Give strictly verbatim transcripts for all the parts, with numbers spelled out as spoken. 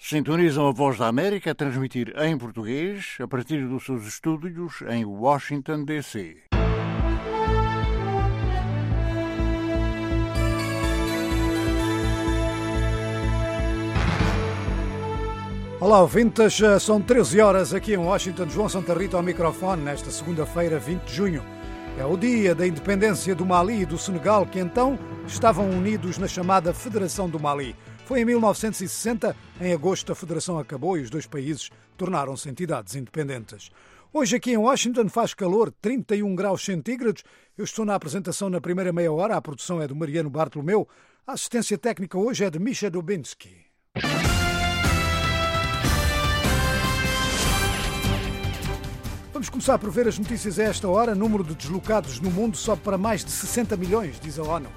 Sintonizam a Voz da América a transmitir em português a partir dos seus estúdios em Washington, D C Olá, ouvintes. São treze horas aqui em Washington. João Santa Rita ao microfone nesta segunda-feira, vinte de junho. É o dia da independência do Mali e do Senegal, que então estavam unidos na chamada Federação do Mali. Foi em mil novecentos e sessenta, em agosto, a federação acabou e os dois países tornaram-se entidades independentes. Hoje aqui em Washington faz calor, trinta e um graus centígrados. Eu estou na apresentação na primeira meia hora. A produção é do Mariano Bartolomeu. A assistência técnica hoje é de Misha Dubinsky. Vamos começar por ver as notícias a esta hora. O número de deslocados no mundo sobe para mais de sessenta milhões, diz a ONU.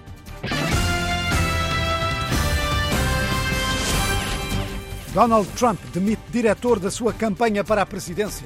Donald Trump demite diretor da sua campanha para a presidência.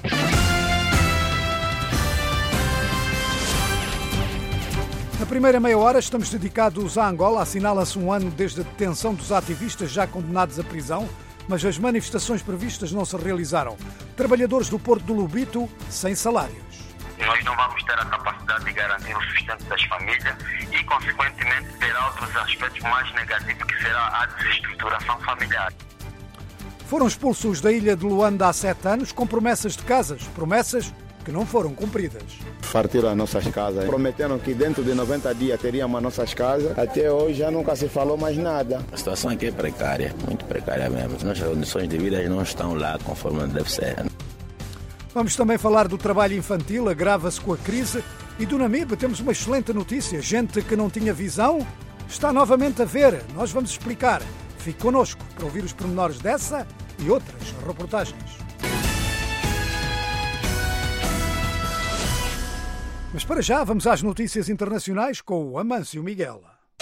Na primeira meia hora estamos dedicados a Angola. Assinala-se um ano desde a detenção dos ativistas já condenados à prisão, mas as manifestações previstas não se realizaram. Trabalhadores do Porto do Lobito sem salários. Nós não vamos ter a capacidade de garantir o sustento das famílias e, consequentemente, terá outros aspectos mais negativos, que será a desestruturação familiar. Foram expulsos da ilha de Luanda há sete anos com promessas de casas, promessas que não foram cumpridas. Partiram as nossas casas. Prometeram que dentro de noventa dias teríamos as nossas casas. Até hoje já nunca se falou mais nada. A situação aqui é precária, muito precária mesmo. As nossas condições de vida não estão lá conforme deve ser. Vamos também falar do trabalho infantil, agrava-se com a crise. E do Namibe temos uma excelente notícia. Gente que não tinha visão está novamente a ver. Nós vamos explicar. Fique connosco para ouvir os pormenores dessa e outras reportagens. Mas para já vamos às notícias internacionais com o Amâncio Miguel.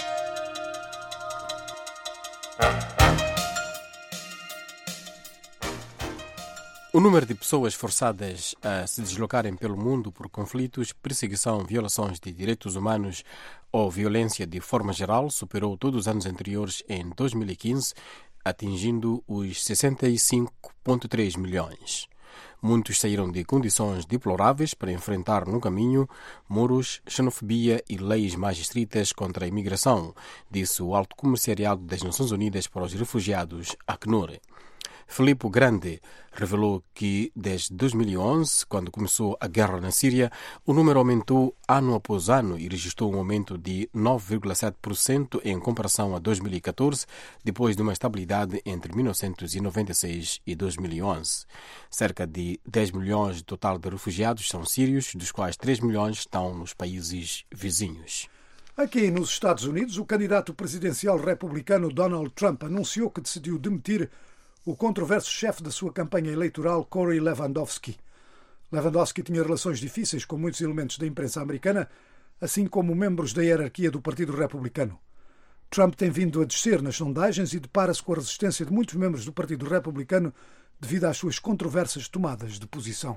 O número de pessoas forçadas a se deslocarem pelo mundo por conflitos, perseguição, violações de direitos humanos ou violência de forma geral superou todos os anos anteriores em dois mil e quinze, atingindo os sessenta e cinco vírgula três milhões. Muitos saíram de condições deploráveis para enfrentar no caminho muros, xenofobia e leis mais estritas contra a imigração, disse o Alto Comissariado das Nações Unidas para os Refugiados, Acnur. Filippo Grandi revelou que desde dois mil e onze, quando começou a guerra na Síria, o número aumentou ano após ano e registrou um aumento de nove vírgula sete por cento em comparação a dois mil e catorze, depois de uma estabilidade entre mil novecentos e noventa e seis e dois mil e onze. Cerca de dez milhões de total de refugiados são sírios, dos quais três milhões estão nos países vizinhos. Aqui nos Estados Unidos, o candidato presidencial republicano Donald Trump anunciou que decidiu demitir o controverso chefe da sua campanha eleitoral, Corey Lewandowski. Lewandowski tinha relações difíceis com muitos elementos da imprensa americana, assim como membros da hierarquia do Partido Republicano. Trump tem vindo a descer nas sondagens e depara-se com a resistência de muitos membros do Partido Republicano devido às suas controversas tomadas de posição.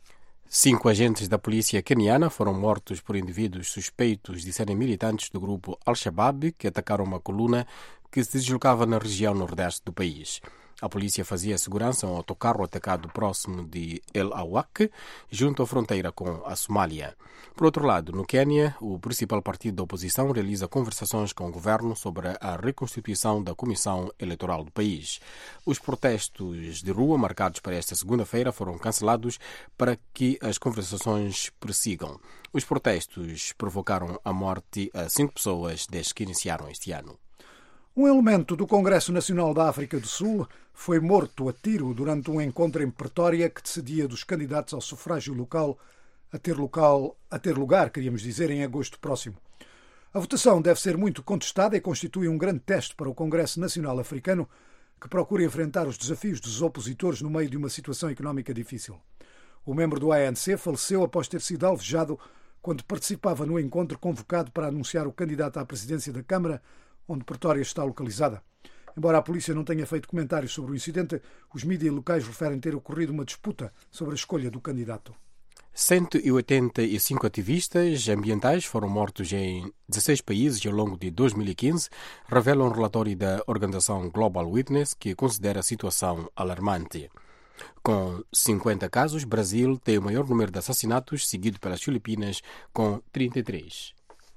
Cinco agentes da polícia queniana foram mortos por indivíduos suspeitos de serem militantes do grupo Al-Shabaab, que atacaram uma coluna que se deslocava na região nordeste do país. A polícia fazia segurança a um autocarro atacado próximo de El Awak, junto à fronteira com a Somália. Por outro lado, no Quênia, o principal partido da oposição realiza conversações com o governo sobre a reconstituição da Comissão Eleitoral do país. Os protestos de rua marcados para esta segunda-feira foram cancelados para que as conversações prossigam. Os protestos provocaram a morte a cinco pessoas desde que iniciaram este ano. Um elemento do Congresso Nacional da África do Sul foi morto a tiro durante um encontro em Pretória que decidia dos candidatos ao sufrágio local a ter, local, a ter lugar, queríamos dizer, em agosto próximo. A votação deve ser muito contestada e constitui um grande teste para o Congresso Nacional Africano, que procura enfrentar os desafios dos opositores no meio de uma situação económica difícil. O membro do A N C faleceu após ter sido alvejado quando participava no encontro convocado para anunciar o candidato à presidência da Câmara, onde Pretória está localizada. Embora a polícia não tenha feito comentários sobre o incidente, os mídias locais referem ter ocorrido uma disputa sobre a escolha do candidato. cento e oitenta e cinco ativistas ambientais foram mortos em dezesseis países ao longo de dois mil e quinze, revela um relatório da organização Global Witness, que considera a situação alarmante. Com cinquenta casos, Brasil tem o maior número de assassinatos, seguido pelas Filipinas, com trinta e três.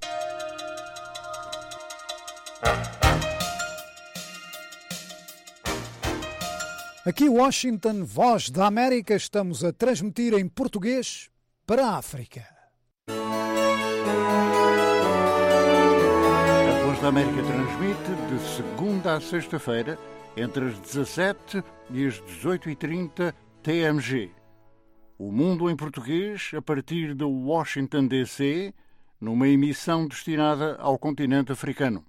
Aqui Washington, Voz da América, estamos a transmitir em português para a África. A Voz da América transmite de segunda a sexta-feira, entre as dezassete e as dezoito e trinta T M G. O Mundo em Português, a partir de Washington, D C, numa emissão destinada ao continente africano.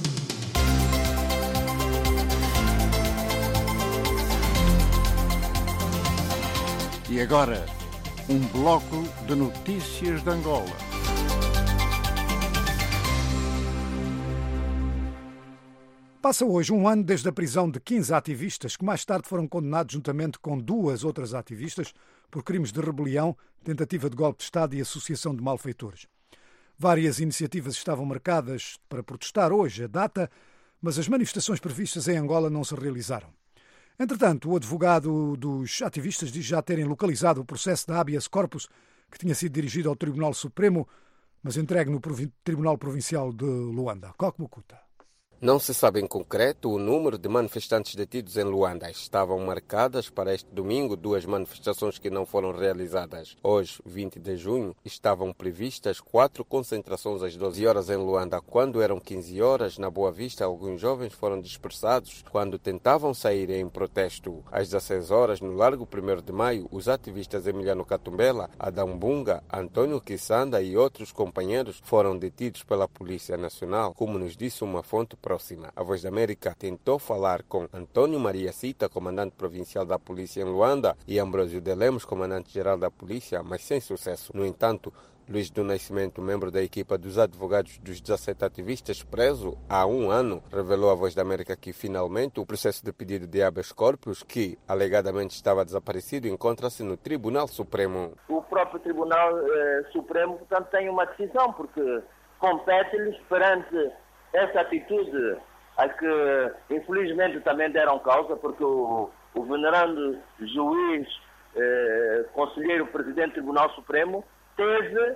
E agora, um bloco de notícias de Angola. Passa hoje um ano desde a prisão de quinze ativistas que mais tarde foram condenados juntamente com duas outras ativistas por crimes de rebelião, tentativa de golpe de Estado e associação de malfeitores. Várias iniciativas estavam marcadas para protestar hoje a data, mas as manifestações previstas em Angola não se realizaram. Entretanto, o advogado dos ativistas diz já terem localizado o processo de habeas corpus que tinha sido dirigido ao Tribunal Supremo, mas entregue no Tribunal Provincial de Luanda. Kokmukuta. Não se sabe em concreto o número de manifestantes detidos em Luanda. Estavam marcadas para este domingo duas manifestações que não foram realizadas. Hoje, vinte de junho, estavam previstas quatro concentrações às doze horas em Luanda. Quando eram quinze horas, na Boa Vista, alguns jovens foram dispersados quando tentavam sair em protesto. Às dezesseis horas, no Largo primeiro de Maio, os ativistas Emiliano Katumbela, Adão Bunga, Antônio Kisanda e outros companheiros foram detidos pela Polícia Nacional, como nos disse uma fonte próxima. A Voz da América tentou falar com Antônio Maria Cita, comandante provincial da polícia em Luanda, e Ambrósio de Lemos, comandante-geral da polícia, mas sem sucesso. No entanto, Luís do Nascimento, membro da equipa dos advogados dos dezassete ativistas, preso há um ano, revelou à Voz da América que, finalmente, o processo de pedido de habeas corpus, que alegadamente estava desaparecido, encontra-se no Tribunal Supremo. O próprio Tribunal eh, Supremo, portanto, tem uma decisão, porque compete-lhes perante essa atitude a que, infelizmente, também deram causa, porque o, o venerando juiz, eh, conselheiro, presidente do Tribunal Supremo, teve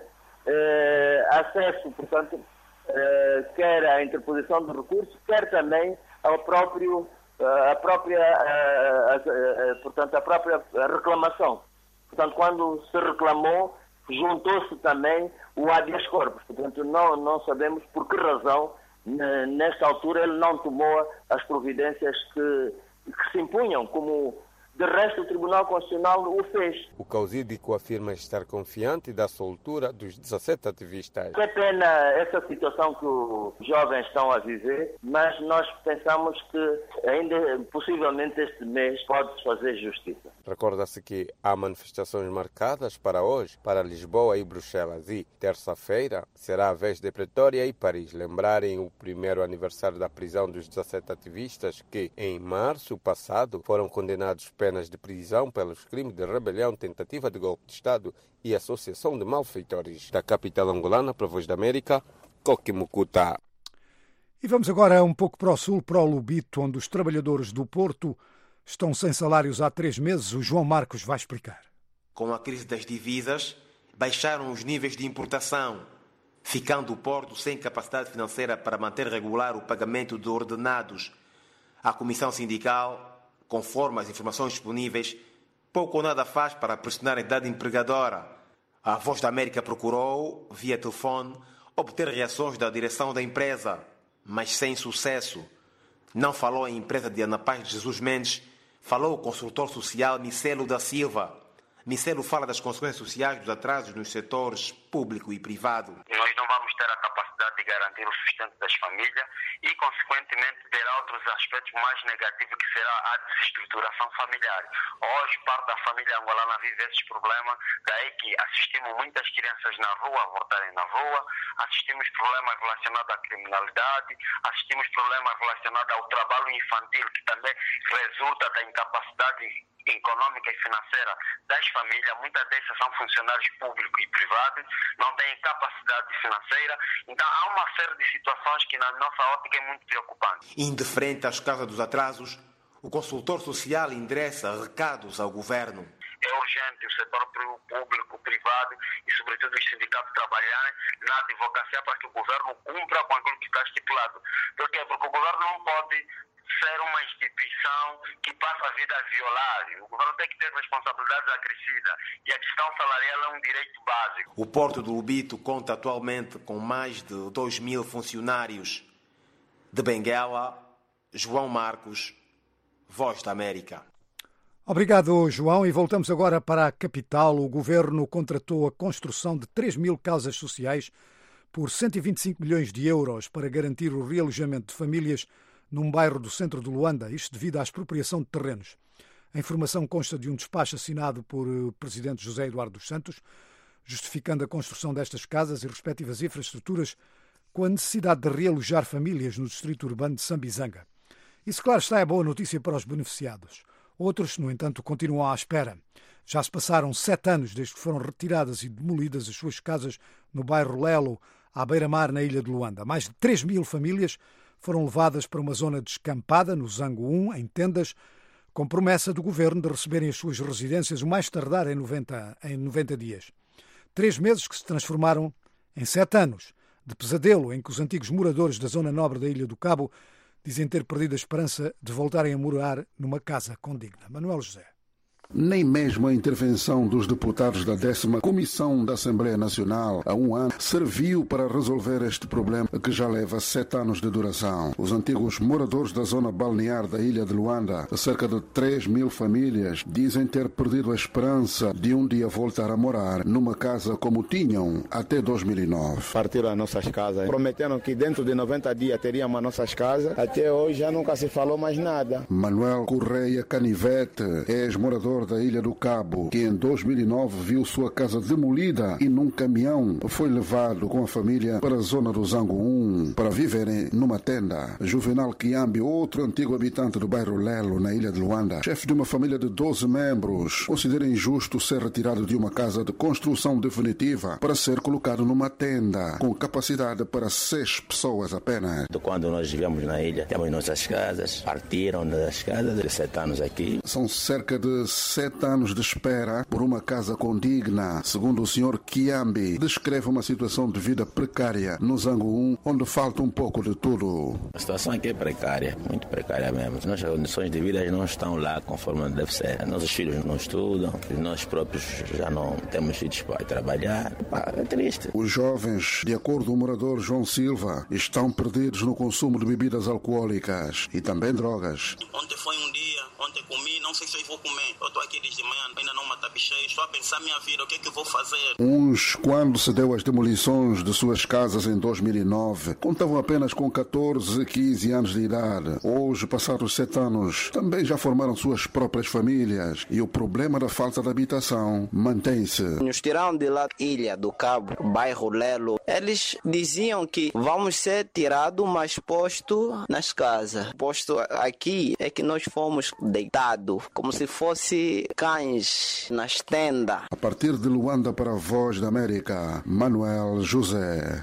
eh, acesso, portanto, eh, quer à interposição de recurso, quer também ao próprio, a própria, a, a, a, portanto, a própria reclamação. Portanto, quando se reclamou, juntou-se também o habeas corpus. Portanto, não, não sabemos por que razão, nesta altura, ele não tomou as providências que, que se impunham, como de resto o Tribunal Constitucional o fez. O causídico afirma estar confiante da soltura dos dezassete ativistas. É pena essa situação que os jovens estão a viver, mas nós pensamos que ainda, possivelmente, este mês pode-se fazer justiça. Recorda-se que há manifestações marcadas para hoje, para Lisboa e Bruxelas, e terça-feira será a vez de Pretória e Paris lembrarem o primeiro aniversário da prisão dos dezassete ativistas que, em março passado, foram condenados penas de prisão pelos crimes de rebelião, tentativa de golpe de Estado e associação de malfeitores. Da capital angolana, para a Voz da América, Kokmukuta. E vamos agora um pouco para o sul, para o Lubito, onde os trabalhadores do Porto estão sem salários há três meses. O João Marcos vai explicar. Com a crise das divisas, baixaram os níveis de importação, ficando o Porto sem capacidade financeira para manter regular o pagamento de ordenados. A Comissão Sindical, conforme as informações disponíveis, pouco ou nada faz para pressionar a entidade empregadora. A Voz da América procurou, via telefone, obter reações da direção da empresa, mas sem sucesso. Não falou a empresa de Ana Paz de Jesus Mendes, falou o consultor social Micelo da Silva. Micelo fala das consequências sociais dos atrasos nos setores público e privado. Nós não vamos ter a capacidade de garantir o sustento das famílias e, consequentemente, ter outros aspectos mais negativos, que será a desestruturação familiar. Hoje, parte da família angolana vive esses problemas, daí que assistimos muitas crianças na rua a voltarem na rua, assistimos problemas relacionados à criminalidade, assistimos problemas relacionados ao trabalho infantil, que também resulta da incapacidade econômica e financeira das famílias. Muitas dessas são funcionários públicos e privados, não têm capacidade financeira. Então há uma série de situações que na nossa ótica é muito preocupante. Indiferente às causas dos atrasos, o consultor social endereça recados ao governo. É urgente o setor público, privado e, sobretudo, os sindicatos trabalharem na advocacia para que o governo cumpra com aquilo que está estipulado. Por quê? Porque o governo não pode ser uma instituição que passa a vida a violar. O governo tem que ter responsabilidades acrescidas e a questão salarial é um direito básico. O Porto do Lobito conta atualmente com mais de dois mil funcionários. De Benguela, João Marcos, Voz da América. Obrigado, João. E voltamos agora para a capital. O governo contratou a construção de três mil casas sociais por cento e vinte e cinco milhões de euros para garantir o realojamento de famílias num bairro do centro de Luanda, isto devido à expropriação de terrenos. A informação consta de um despacho assinado por o presidente José Eduardo dos Santos, justificando a construção destas casas e respectivas infraestruturas com a necessidade de realojar famílias no distrito urbano de Sambizanga. Isso, claro está, é boa notícia para os beneficiados. Outros, no entanto, continuam à espera. Já se passaram sete anos desde que foram retiradas e demolidas as suas casas no bairro Lelo, à beira-mar, na ilha de Luanda. Mais de três mil famílias foram levadas para uma zona descampada, no Zango um, em tendas, com promessa do governo de receberem as suas residências o mais tardar em noventa, em noventa dias. Três meses que se transformaram em sete anos de pesadelo em que os antigos moradores da zona nobre da Ilha do Cabo dizem ter perdido a esperança de voltarem a morar numa casa condigna. Manuel José. Nem mesmo a intervenção dos deputados da décima Comissão da Assembleia Nacional há um ano serviu para resolver este problema que já leva sete anos de duração. Os antigos moradores da zona balnear da ilha de Luanda, cerca de três mil famílias, dizem ter perdido a esperança de um dia voltar a morar numa casa como tinham até dois mil e nove. Partiram as nossas casas. Prometeram que dentro de noventa dias teríamos as nossas casas. Até hoje já nunca se falou mais nada. Manuel Correia Canivete, ex-morador da Ilha do Cabo, que em dois mil e nove viu sua casa demolida e num caminhão foi levado com a família para a zona do Zango um para viverem numa tenda. Juvenal Kiambi, outro antigo habitante do bairro Lelo, na Ilha de Luanda, chefe de uma família de doze membros, considera injusto ser retirado de uma casa de construção definitiva para ser colocado numa tenda com capacidade para seis pessoas apenas. Quando nós vivemos na ilha, temos nossas casas, partiram das casas de sete anos aqui. São cerca de sete anos de espera por uma casa condigna. Segundo o senhor Kiambi, descreve uma situação de vida precária no Zango um, onde falta um pouco de tudo. A situação aqui é precária, muito precária mesmo. Nossas condições de vida não estão lá conforme deve ser. Nossos filhos não estudam, nós próprios já não temos filhos para trabalhar. É triste. Os jovens, de acordo com o morador João Silva, estão perdidos no consumo de bebidas alcoólicas e também drogas. Ontem foi um dia, ontem comi, não sei se eu vou comer. Eu estou aqui desde manhã, ainda não me atabichei, estou a pensar minha vida, o que é que eu vou fazer? Uns, quando se deu as demolições de suas casas em dois mil e nove, contavam apenas com catorze, quinze anos de idade. Hoje, passados sete anos, também já formaram suas próprias famílias e o problema da falta de habitação mantém-se. Nos tiraram de lá, Ilha do Cabo, bairro Lelo. Eles diziam que vamos ser tirados, mas posto nas casas. Posto aqui é que nós fomos deitados, como se fosse cães nas tendas. A partir de Luanda para a Voz da América, Manuel José.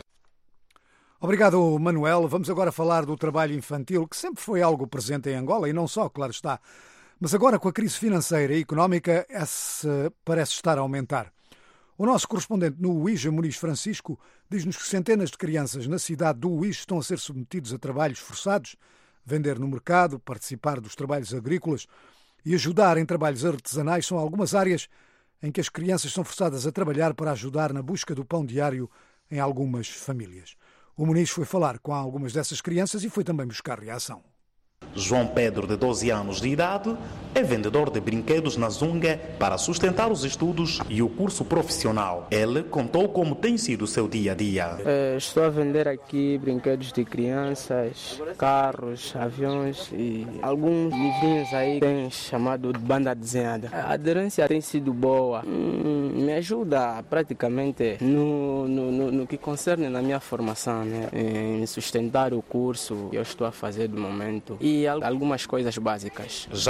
Obrigado, Manuel. Vamos agora falar do trabalho infantil, que sempre foi algo presente em Angola, e não só, claro está. Mas agora, com a crise financeira e económica, essa parece estar a aumentar. O nosso correspondente no Uíja, Muniz Francisco, diz-nos que centenas de crianças na cidade do Uíja estão a ser submetidos a trabalhos forçados, vender no mercado, participar dos trabalhos agrícolas e ajudar em trabalhos artesanais são algumas áreas em que as crianças são forçadas a trabalhar para ajudar na busca do pão diário em algumas famílias. O Muniz foi falar com algumas dessas crianças e foi também buscar reação. João Pedro, de doze anos de idade, é vendedor de brinquedos na Zunga para sustentar os estudos e o curso profissional. Ele contou como tem sido o seu dia a dia. É, estou a vender aqui brinquedos de crianças, carros, aviões e alguns livrinhos aí tem chamado de banda desenhada. A aderência tem sido boa, hum, me ajuda praticamente no, no, no, no que concerne na minha formação, né? Em sustentar o curso que eu estou a fazer do momento. E algumas coisas básicas. Já a pequena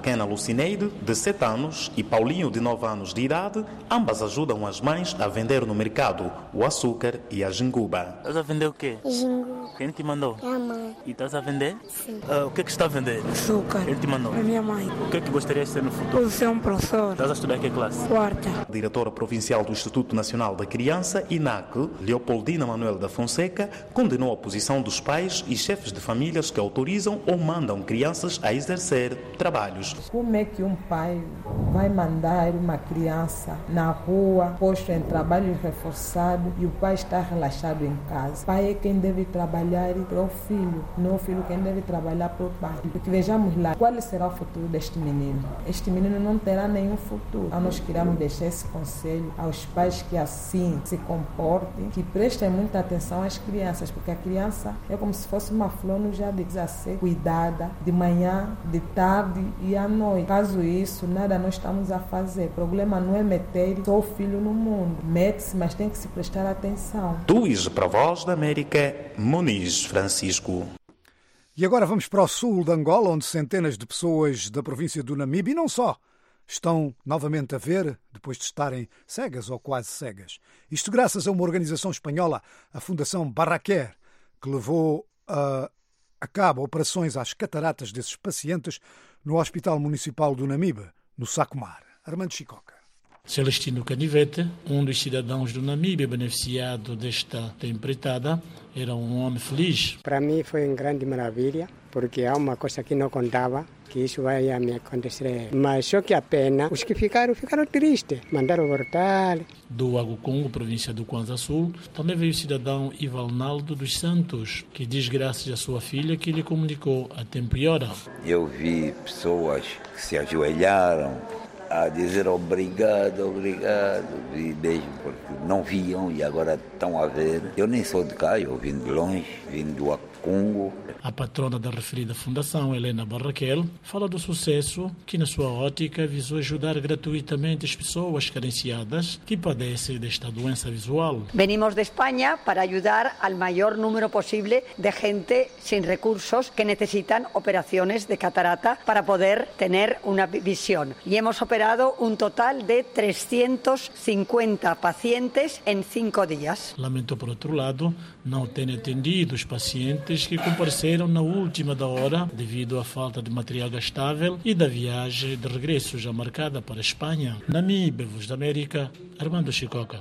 pequena Lucineide, de sete anos, e Paulinho, de nove anos de idade, ambas ajudam as mães a vender no mercado o açúcar e a jinguba. Estás a vender o quê? Jinguba. Quem te mandou? Minha mãe. E estás a vender? Sim. Uh, o que é que está a vender? Açúcar. Quem te mandou? A minha mãe. O que é que gostarias de ser no futuro? Vou ser um professor. Estás a estudar que classe? Quarta. A diretora provincial do Instituto Nacional da Criança, I N A C, Leopoldina Manuel da Fonseca, condenou a posição dos pais e chefes de famílias que autorizam ou mandam crianças a exercer trabalhos. Como é que um pai vai mandar uma criança na rua, posto em trabalho reforçado, e o pai está relaxado em casa? O pai é quem deve trabalhar para o filho, não o filho quem deve trabalhar para o pai. Porque vejamos lá, qual será o futuro deste menino? Este menino não terá nenhum futuro. Ah, nós queremos deixar esse conselho aos pais que assim se comportem, que prestem muita atenção às crianças, porque a criança é como se fosse uma flor no jardim, a ser cuidada de manhã, de tarde e à noite. Caso isso, nada nós estamos a fazer. O problema não é meter só o filho no mundo. Mete-se, mas tem que se prestar atenção. Luís, para a Voz da América, Muniz Francisco. E agora vamos para o sul de Angola, onde centenas de pessoas da província do Namibe, e não só, estão novamente a ver, depois de estarem cegas ou quase cegas. Isto graças a uma organização espanhola, a Fundação Barraquer, que levou a, a cabo operações às cataratas desses pacientes no Hospital Municipal do Namibe, no Sacomar. Armando Chicoca. Celestino Canivete, um dos cidadãos do Namíbia beneficiado desta empreitada, era um homem feliz. Para mim foi uma grande maravilha, porque há uma coisa que não contava, que isso vai me acontecer. Mas só que a pena, os que ficaram, ficaram tristes, mandaram voltar. Do Agucongo, província do Kwanza Sul, também veio o cidadão Ivalnaldo dos Santos, que diz graças à sua filha que lhe comunicou a tempo e hora. Eu vi pessoas que se ajoelharam a dizer obrigado, obrigado, e mesmo porque não viam e agora estão a ver. Eu nem sou de cá, eu vim de longe, vim do Acongo. A patrona da referida fundação, Helena Barraquel, fala do sucesso que, na sua ótica, visou ajudar gratuitamente as pessoas carenciadas que padecem desta doença visual. Venimos de Espanha para ayudar al mayor número posible de gente sin recursos que necesitan operaciones de catarata para poder tener una visión. Y hemos operado un total de trescientos cincuenta pacientes en cinco días. Lamento, por outro lado, não ter atendido os pacientes que compareceram na última da hora devido à falta de material gastável e da viagem de regresso já marcada para a Espanha. Namíbia, Voz da América, Armando Chicoca.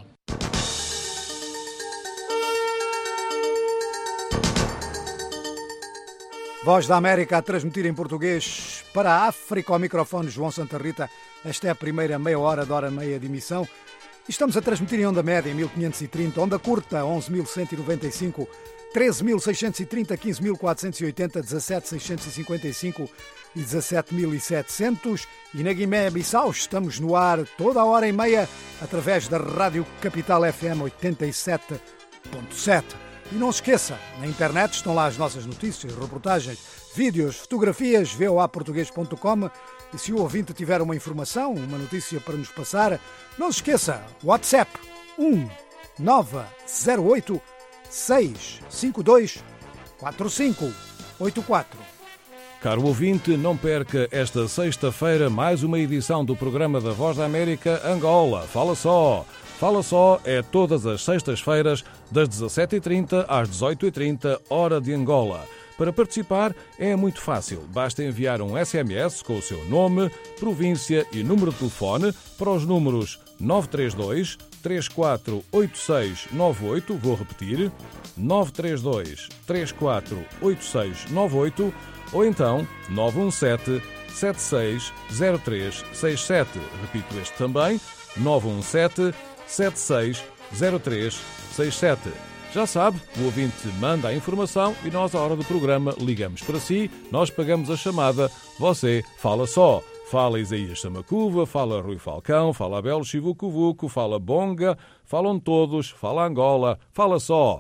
Voz da América a transmitir em português para a África, ao microfone João Santa Rita. Esta é a primeira meia hora de hora e meia de emissão. Estamos a transmitir em onda média em mil quinhentos e trinta, onda curta onze mil cento e noventa e cinco, treze mil seiscentos e trinta, quinze mil quatrocentos e oitenta, dezassete mil seiscentos e cinquenta e cinco e dezassete mil e setecentos. E na Guiné-Bissau estamos no ar toda a hora e meia através da Rádio Capital F M oitenta e sete ponto sete. E não se esqueça, na internet estão lá as nossas notícias, reportagens, vídeos, fotografias, v o a português ponto com. E se o ouvinte tiver uma informação, uma notícia para nos passar, não se esqueça, WhatsApp um nove zero oito seis cinco dois quatro cinco oito quatro. Caro ouvinte, não perca esta sexta-feira mais uma edição do programa da Voz da América Angola. Fala só! Fala só é todas as sextas-feiras, das dezassete e trinta às dezoito e trinta, hora de Angola. Para participar é muito fácil. Basta enviar um S M S com o seu nome, província e número de telefone para os números nove três dois, três quatro oito seis nove oito, vou repetir, nove três dois, três quatro oito seis nove oito, ou então nove um sete, sete seis zero três seis sete. Repito este também, nove um sete, sete seis zero três seis sete. Já sabe, o ouvinte manda a informação e nós, à hora do programa, ligamos para si, nós pagamos a chamada, você fala só. Fala Isaías Samacuva, fala Rui Falcão, fala Abel Chivucuvuco, fala Bonga, falam todos, fala Angola, fala só.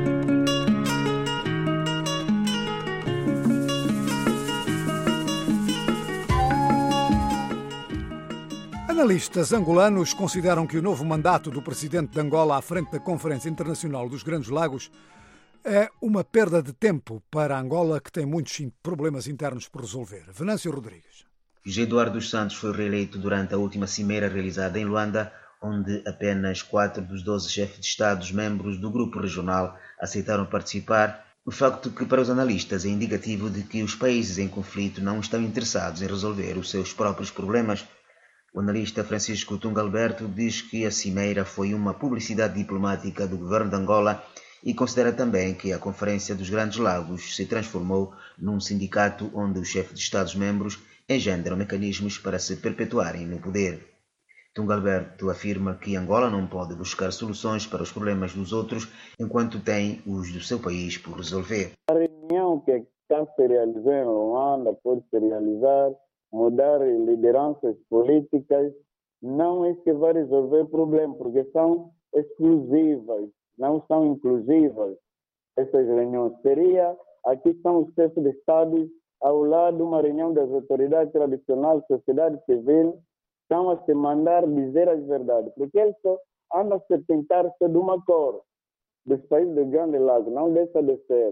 Analistas angolanos consideram que o novo mandato do presidente de Angola à frente da Conferência Internacional dos Grandes Lagos é uma perda de tempo para Angola, que tem muitos problemas internos por resolver. Venâncio Rodrigues. José Eduardo dos Santos foi reeleito durante a última cimeira realizada em Luanda, onde apenas quatro dos doze chefes de Estados membros do grupo regional aceitaram participar, o facto que para os analistas é indicativo de que os países em conflito não estão interessados em resolver os seus próprios problemas. O analista Francisco Tunga Alberto diz que a cimeira foi uma publicidade diplomática do governo de Angola e considera também que a Conferência dos Grandes Lagos se transformou num sindicato onde os chefes de Estados-membros engendram mecanismos para se perpetuarem no poder. Tunga Alberto afirma que Angola não pode buscar soluções para os problemas dos outros enquanto tem os do seu país por resolver. A reunião que está se realizando em Luanda pode se realizar, mudar lideranças políticas, não é que vai resolver o problema, porque são exclusivas, não são inclusivas. Essas reuniões seria, aqui estão os chefes de Estado ao lado de uma reunião das autoridades tradicionais, sociedade civil, estão a se mandar dizer as verdades, porque eles só andam a se tentar ser de uma cor dos países do Grande Lago, não deixa de ser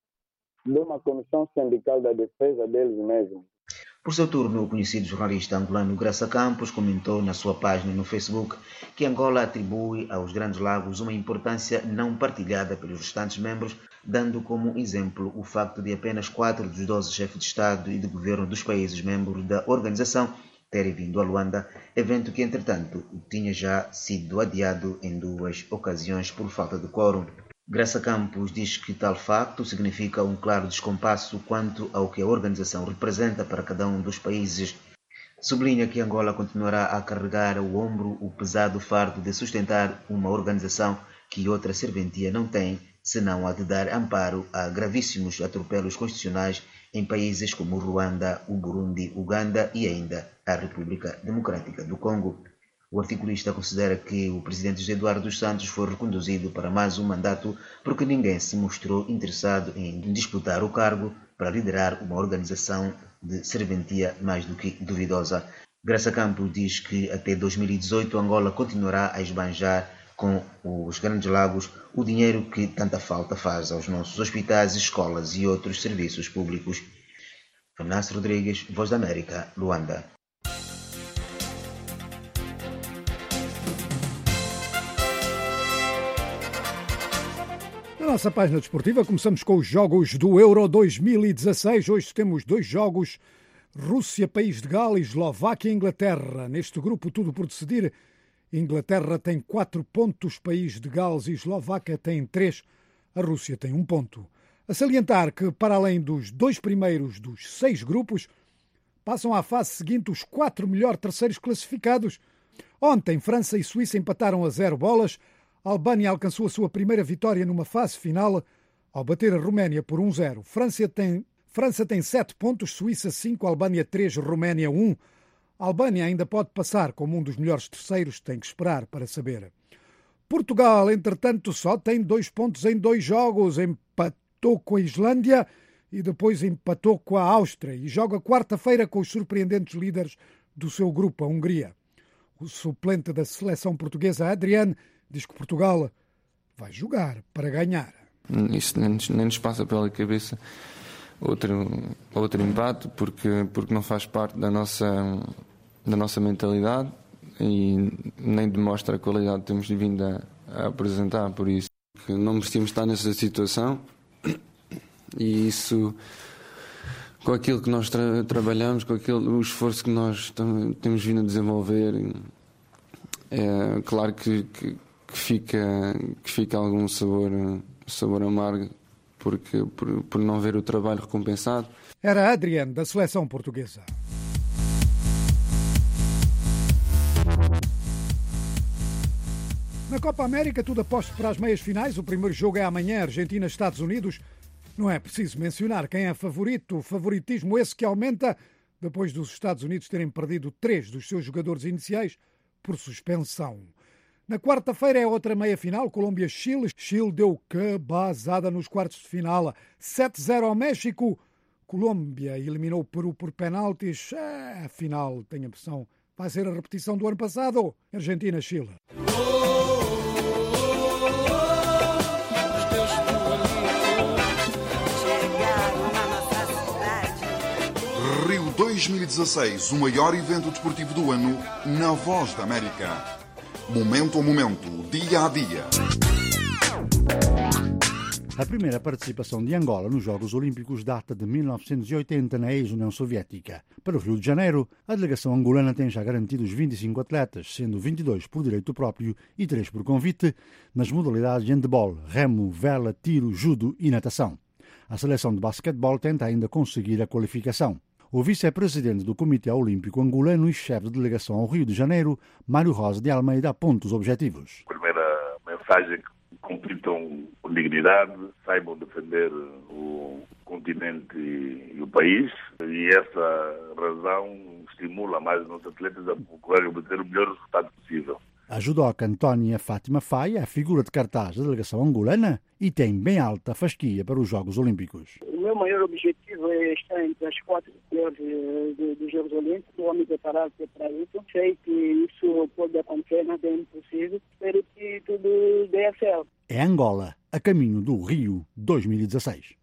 de uma comissão sindical da defesa deles mesmos. Por seu turno, o conhecido jornalista angolano Graça Campos comentou na sua página no Facebook que Angola atribui aos Grandes Lagos uma importância não partilhada pelos restantes membros, dando como exemplo o facto de apenas quatro dos doze chefes de Estado e de governo dos países membros da organização terem vindo a Luanda, evento que, entretanto, tinha já sido adiado em duas ocasiões por falta de quórum. Graça Campos diz que tal facto significa um claro descompasso quanto ao que a organização representa para cada um dos países. Sublinha que Angola continuará a carregar ao ombro o pesado fardo de sustentar uma organização que outra serventia não tem, senão a de dar amparo a gravíssimos atropelos constitucionais em países como Ruanda, o Burundi, Uganda e ainda a República Democrática do Congo. O articulista considera que o presidente José Eduardo dos Santos foi reconduzido para mais um mandato porque ninguém se mostrou interessado em disputar o cargo para liderar uma organização de serventia mais do que duvidosa. Graça Campos diz que até dois mil e dezoito Angola continuará a esbanjar com os Grandes Lagos o dinheiro que tanta falta faz aos nossos hospitais, escolas e outros serviços públicos. Fernando Rodrigues, Voz da América, Luanda. Na nossa página desportiva começamos com os jogos do Euro dois mil e dezasseis. Hoje temos dois jogos, Rússia, País de Gales, Eslováquia e Inglaterra. Neste grupo tudo por decidir. Inglaterra tem quatro pontos, País de Gales e Eslováquia têm três, a Rússia tem um ponto. A salientar que, para além dos dois primeiros dos seis grupos, passam à fase seguinte os quatro melhores terceiros classificados. Ontem, França e Suíça empataram a zero bolas. A Albânia alcançou a sua primeira vitória numa fase final ao bater a Roménia por um zero. França tem, França tem sete pontos, Suíça cinco, Albânia três, Roménia um. A Albânia ainda pode passar como um dos melhores terceiros, tem que esperar para saber. Portugal, entretanto, só tem dois pontos em dois jogos. Empatou com a Islândia e depois empatou com a Áustria e joga quarta-feira com os surpreendentes líderes do seu grupo, a Hungria. O suplente da seleção portuguesa, Adriano, diz que Portugal vai jogar para ganhar. Isso nem nos, nem nos passa pela cabeça outro, outro empate, porque, porque não faz parte da nossa, da nossa mentalidade e nem demonstra a qualidade que temos vindo a, a apresentar. Por isso, que não merecíamos estar nessa situação e isso, com aquilo que nós tra- trabalhamos, com aquele, o esforço que nós tam- temos vindo a desenvolver, é claro que, que Que fica, que fica algum sabor, sabor amargo porque, por, por não ver o trabalho recompensado. Era Adriano, da seleção portuguesa. Na Copa América, tudo aposto para as meias finais. O primeiro jogo é amanhã, Argentina-Estados Unidos. Não é preciso mencionar quem é favorito. O favoritismo esse que aumenta depois dos Estados Unidos terem perdido três dos seus jogadores iniciais por suspensão. Na quarta-feira é outra meia-final, Colômbia-Chile. Chile deu cabazada nos quartos de final. sete a zero ao México. Colômbia eliminou o Peru por penaltis. É, afinal, tenho a impressão, vai ser a repetição do ano passado. Argentina-Chile. Rio dois dois mil e dezasseis, o maior evento desportivo do ano na Voz da América. Momento a momento, dia a dia. A primeira participação de Angola nos Jogos Olímpicos data de mil novecentos e oitenta na ex-União Soviética. Para o Rio de Janeiro, a delegação angolana tem já garantidos vinte e cinco atletas, sendo vinte e dois por direito próprio e três por convite, nas modalidades de handebol, remo, vela, tiro, judo e natação. A seleção de basquetebol tenta ainda conseguir a qualificação. O vice-presidente do Comitê Olímpico Angolano e chefe de delegação ao Rio de Janeiro, Mário Rosa de Almeida, aponta os objetivos. Primeira mensagem: completam com dignidade, saibam defender o continente e o país, e essa razão estimula mais os nossos atletas a procurar obter o melhor resultado possível. A judoca Antónia Fátima Faia é a figura de cartaz da delegação angolana e tem bem alta fasquia para os Jogos Olímpicos. O meu maior objetivo é estar entre as quatro melhores dos Jogos Olímpicos. Estou a me preparar para isso. Sei que isso pode acontecer, nada é impossível. Espero que tudo dê certo. É Angola, a caminho do Rio dois mil e dezasseis.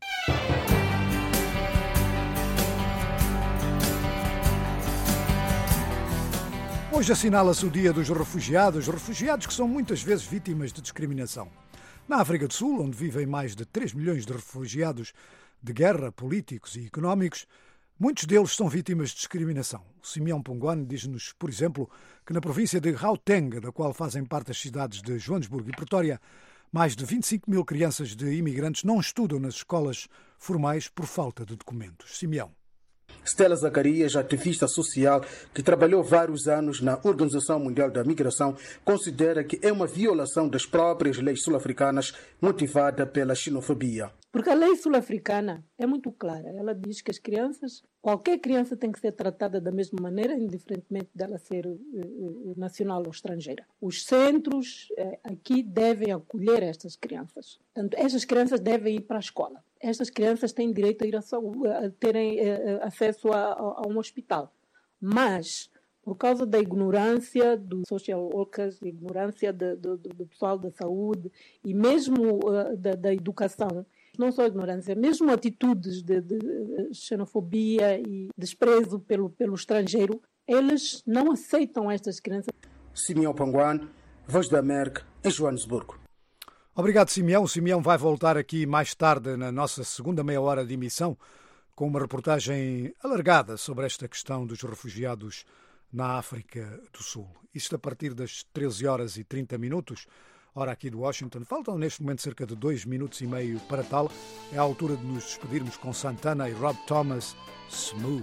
Hoje assinala-se o Dia dos Refugiados, refugiados que são muitas vezes vítimas de discriminação. Na África do Sul, onde vivem mais de três milhões de refugiados de guerra, políticos e económicos, muitos deles são vítimas de discriminação. O Simeão Ponguane diz-nos, por exemplo, que na província de Gauteng, da qual fazem parte as cidades de Joanesburgo e Pretória, mais de vinte e cinco mil crianças de imigrantes não estudam nas escolas formais por falta de documentos. Simeão. Stella Zacarias, ativista social que trabalhou vários anos na Organização Mundial da Migração, considera que é uma violação das próprias leis sul-africanas motivada pela xenofobia. Porque a lei sul-africana é muito clara. Ela diz que as crianças, qualquer criança tem que ser tratada da mesma maneira, indiferentemente dela ser eh, nacional ou estrangeira. Os centros eh, aqui devem acolher estas crianças. Portanto, estas crianças devem ir para a escola. Estas crianças têm direito a, ir a, a terem eh, acesso a, a, a um hospital. Mas, por causa da ignorância dos social workers, ignorância de, de, de, do pessoal da saúde e mesmo uh, da, da educação, não só ignorância, mesmo atitudes de, de xenofobia e desprezo pelo, pelo estrangeiro, eles não aceitam estas crianças. Simeão Ponguane, Voz da América, em Joanesburgo. Obrigado, Simeão. O Simeão vai voltar aqui mais tarde na nossa segunda meia hora de emissão com uma reportagem alargada sobre esta questão dos refugiados na África do Sul. Isto a partir das treze horas e trinta minutos, hora aqui do Washington. Faltam neste momento cerca de dois minutos e meio para tal. É a altura de nos despedirmos com Santana e Rob Thomas, Smooth.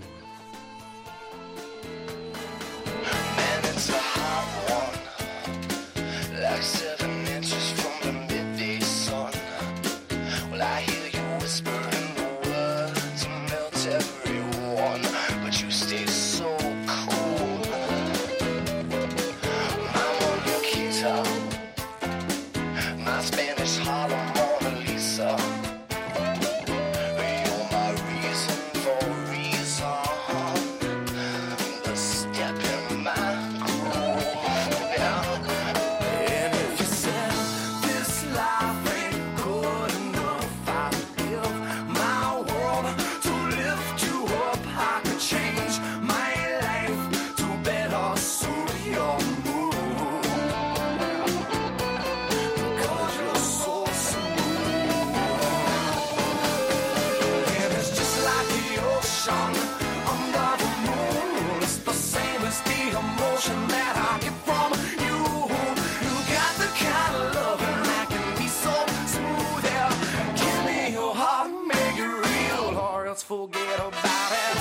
Forget about it.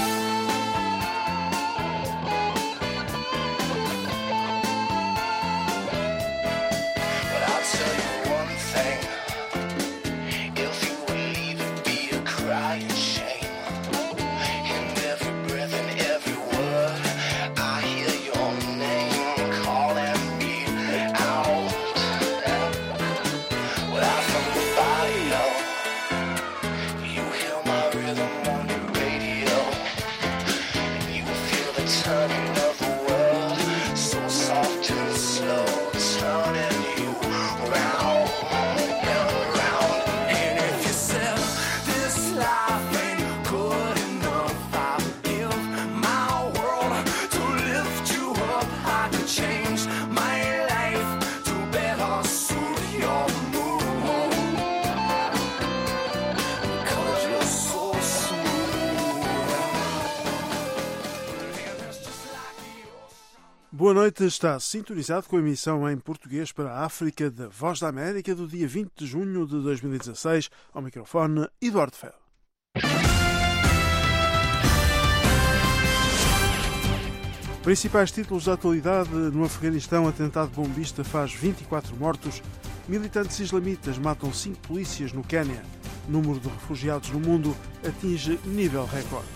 But I'll tell you one thing: if you would leave it be a crying shame. In every breath and every word, I hear your name. Boa noite, está sintonizado com a emissão em português para a África da Voz da América do dia vinte de junho de dois mil e dezasseis. Ao microfone, Eduardo Ferro. Principais títulos da atualidade: no Afeganistão, atentado bombista faz vinte e quatro mortos. Militantes islamitas matam cinco polícias no Quênia. Número de refugiados no mundo atinge nível recorde.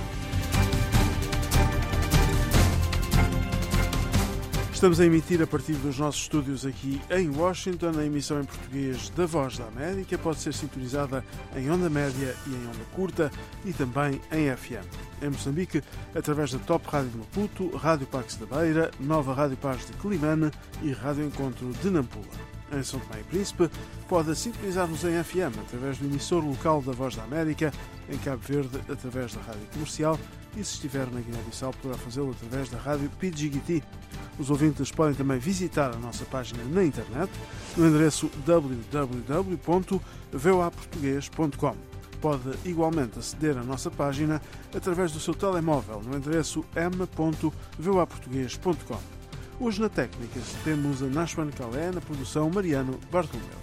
Estamos a emitir a partir dos nossos estúdios aqui em Washington. A emissão em português da Voz da América pode ser sintonizada em onda média e em onda curta e também em F M. Em Moçambique, através da Top Rádio de Maputo, Rádio Pax da Beira, Nova Rádio Paz de Quelimane e Rádio Encontro de Nampula. Em São Tomé e Príncipe, pode sintonizar-nos em F M através do emissor local da Voz da América, em Cabo Verde através da Rádio Comercial e, se estiver na Guiné-Bissau, poderá fazê-lo através da Rádio P G G T. Os ouvintes podem também visitar a nossa página na internet no endereço w w w ponto v o a português ponto com. Pode igualmente aceder à nossa página através do seu telemóvel no endereço m ponto v o a português ponto com. Hoje na técnica temos a Nashman Calé, na produção Mariano Bartolomeu.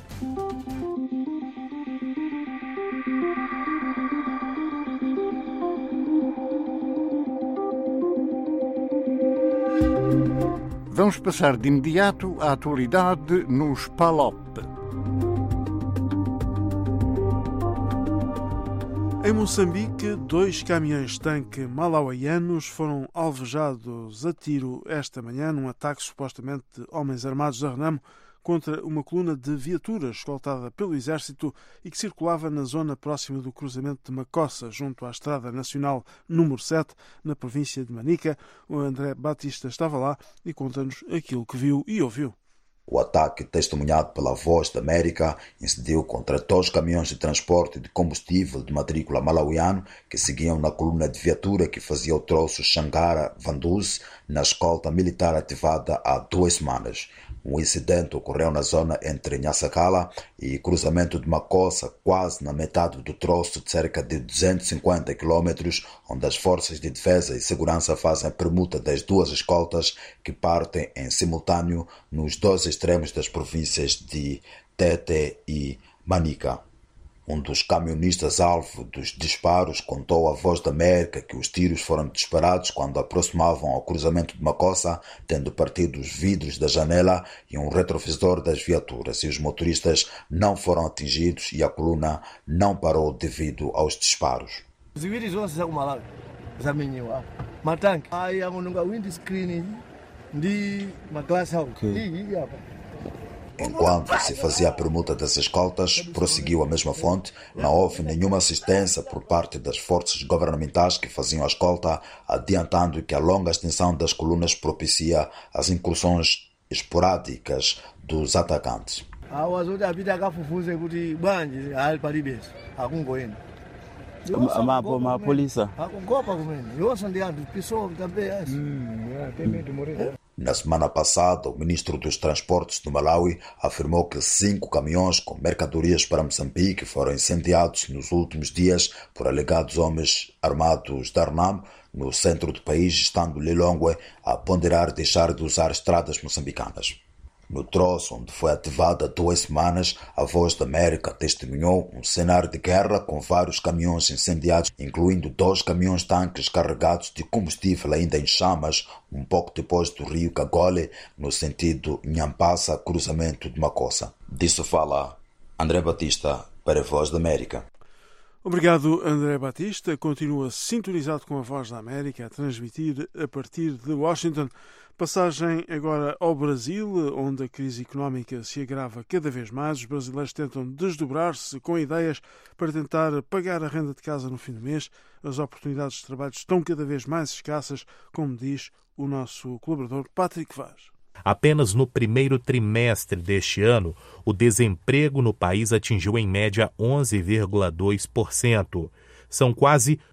Vamos passar de imediato à atualidade nos P A L O P. Em Moçambique, dois caminhões-tanque malauianos foram alvejados a tiro esta manhã num ataque supostamente de homens armados da Renamo contra uma coluna de viaturas escoltada pelo Exército e que circulava na zona próxima do cruzamento de Macossa, junto à Estrada Nacional número sete, na província de Manica. O André Batista estava lá e conta-nos aquilo que viu e ouviu. O ataque, testemunhado pela Voz da América, incidiu contra dois caminhões de transporte de combustível de matrícula malauiano que seguiam na coluna de viatura que fazia o troço Xangara-Vanduze, na escolta militar ativada há duas semanas. O incidente ocorreu na zona entre Nhassacala e cruzamento de Macossa, quase na metade do troço de cerca de duzentos e cinquenta quilômetros, onde as forças de defesa e segurança fazem permuta das duas escoltas que partem em simultâneo nos dois extremos das províncias de Tete e Manica. Um dos camionistas-alvo dos disparos contou à Voz da América que os tiros foram disparados quando aproximavam ao cruzamento de Macossa, tendo partido os vidros da janela e um retrovisor das viaturas, e os motoristas não foram atingidos e a coluna não parou devido aos disparos. Enquanto se fazia a permuta das escoltas, prosseguiu a mesma fonte, não houve nenhuma assistência por parte das forças governamentais que faziam a escolta, adiantando que a longa extensão das colunas propicia as incursões esporádicas dos atacantes. A polícia. Na semana passada, o ministro dos Transportes do Malawi afirmou que cinco caminhões com mercadorias para Moçambique foram incendiados nos últimos dias por alegados homens armados da Renamo no centro do país, estando Lilongwe a ponderar deixar de usar estradas moçambicanas. No troço onde foi ativada há duas semanas, a Voz da América testemunhou um cenário de guerra com vários caminhões incendiados, incluindo dois caminhões-tanques carregados de combustível ainda em chamas, um pouco depois do rio Cagole, no sentido Nhampassa, cruzamento de Macossa. Disso fala André Batista para a Voz da América. Obrigado, André Batista. Continua sintonizado com a Voz da América a transmitir a partir de Washington. Passagem agora ao Brasil, onde a crise económica se agrava cada vez mais. Os brasileiros tentam desdobrar-se com ideias para tentar pagar a renda de casa no fim do mês. As oportunidades de trabalho estão cada vez mais escassas, como diz o nosso colaborador Patrick Vaz. Apenas no primeiro trimestre deste ano, o desemprego no país atingiu em média onze vírgula dois por cento. São quase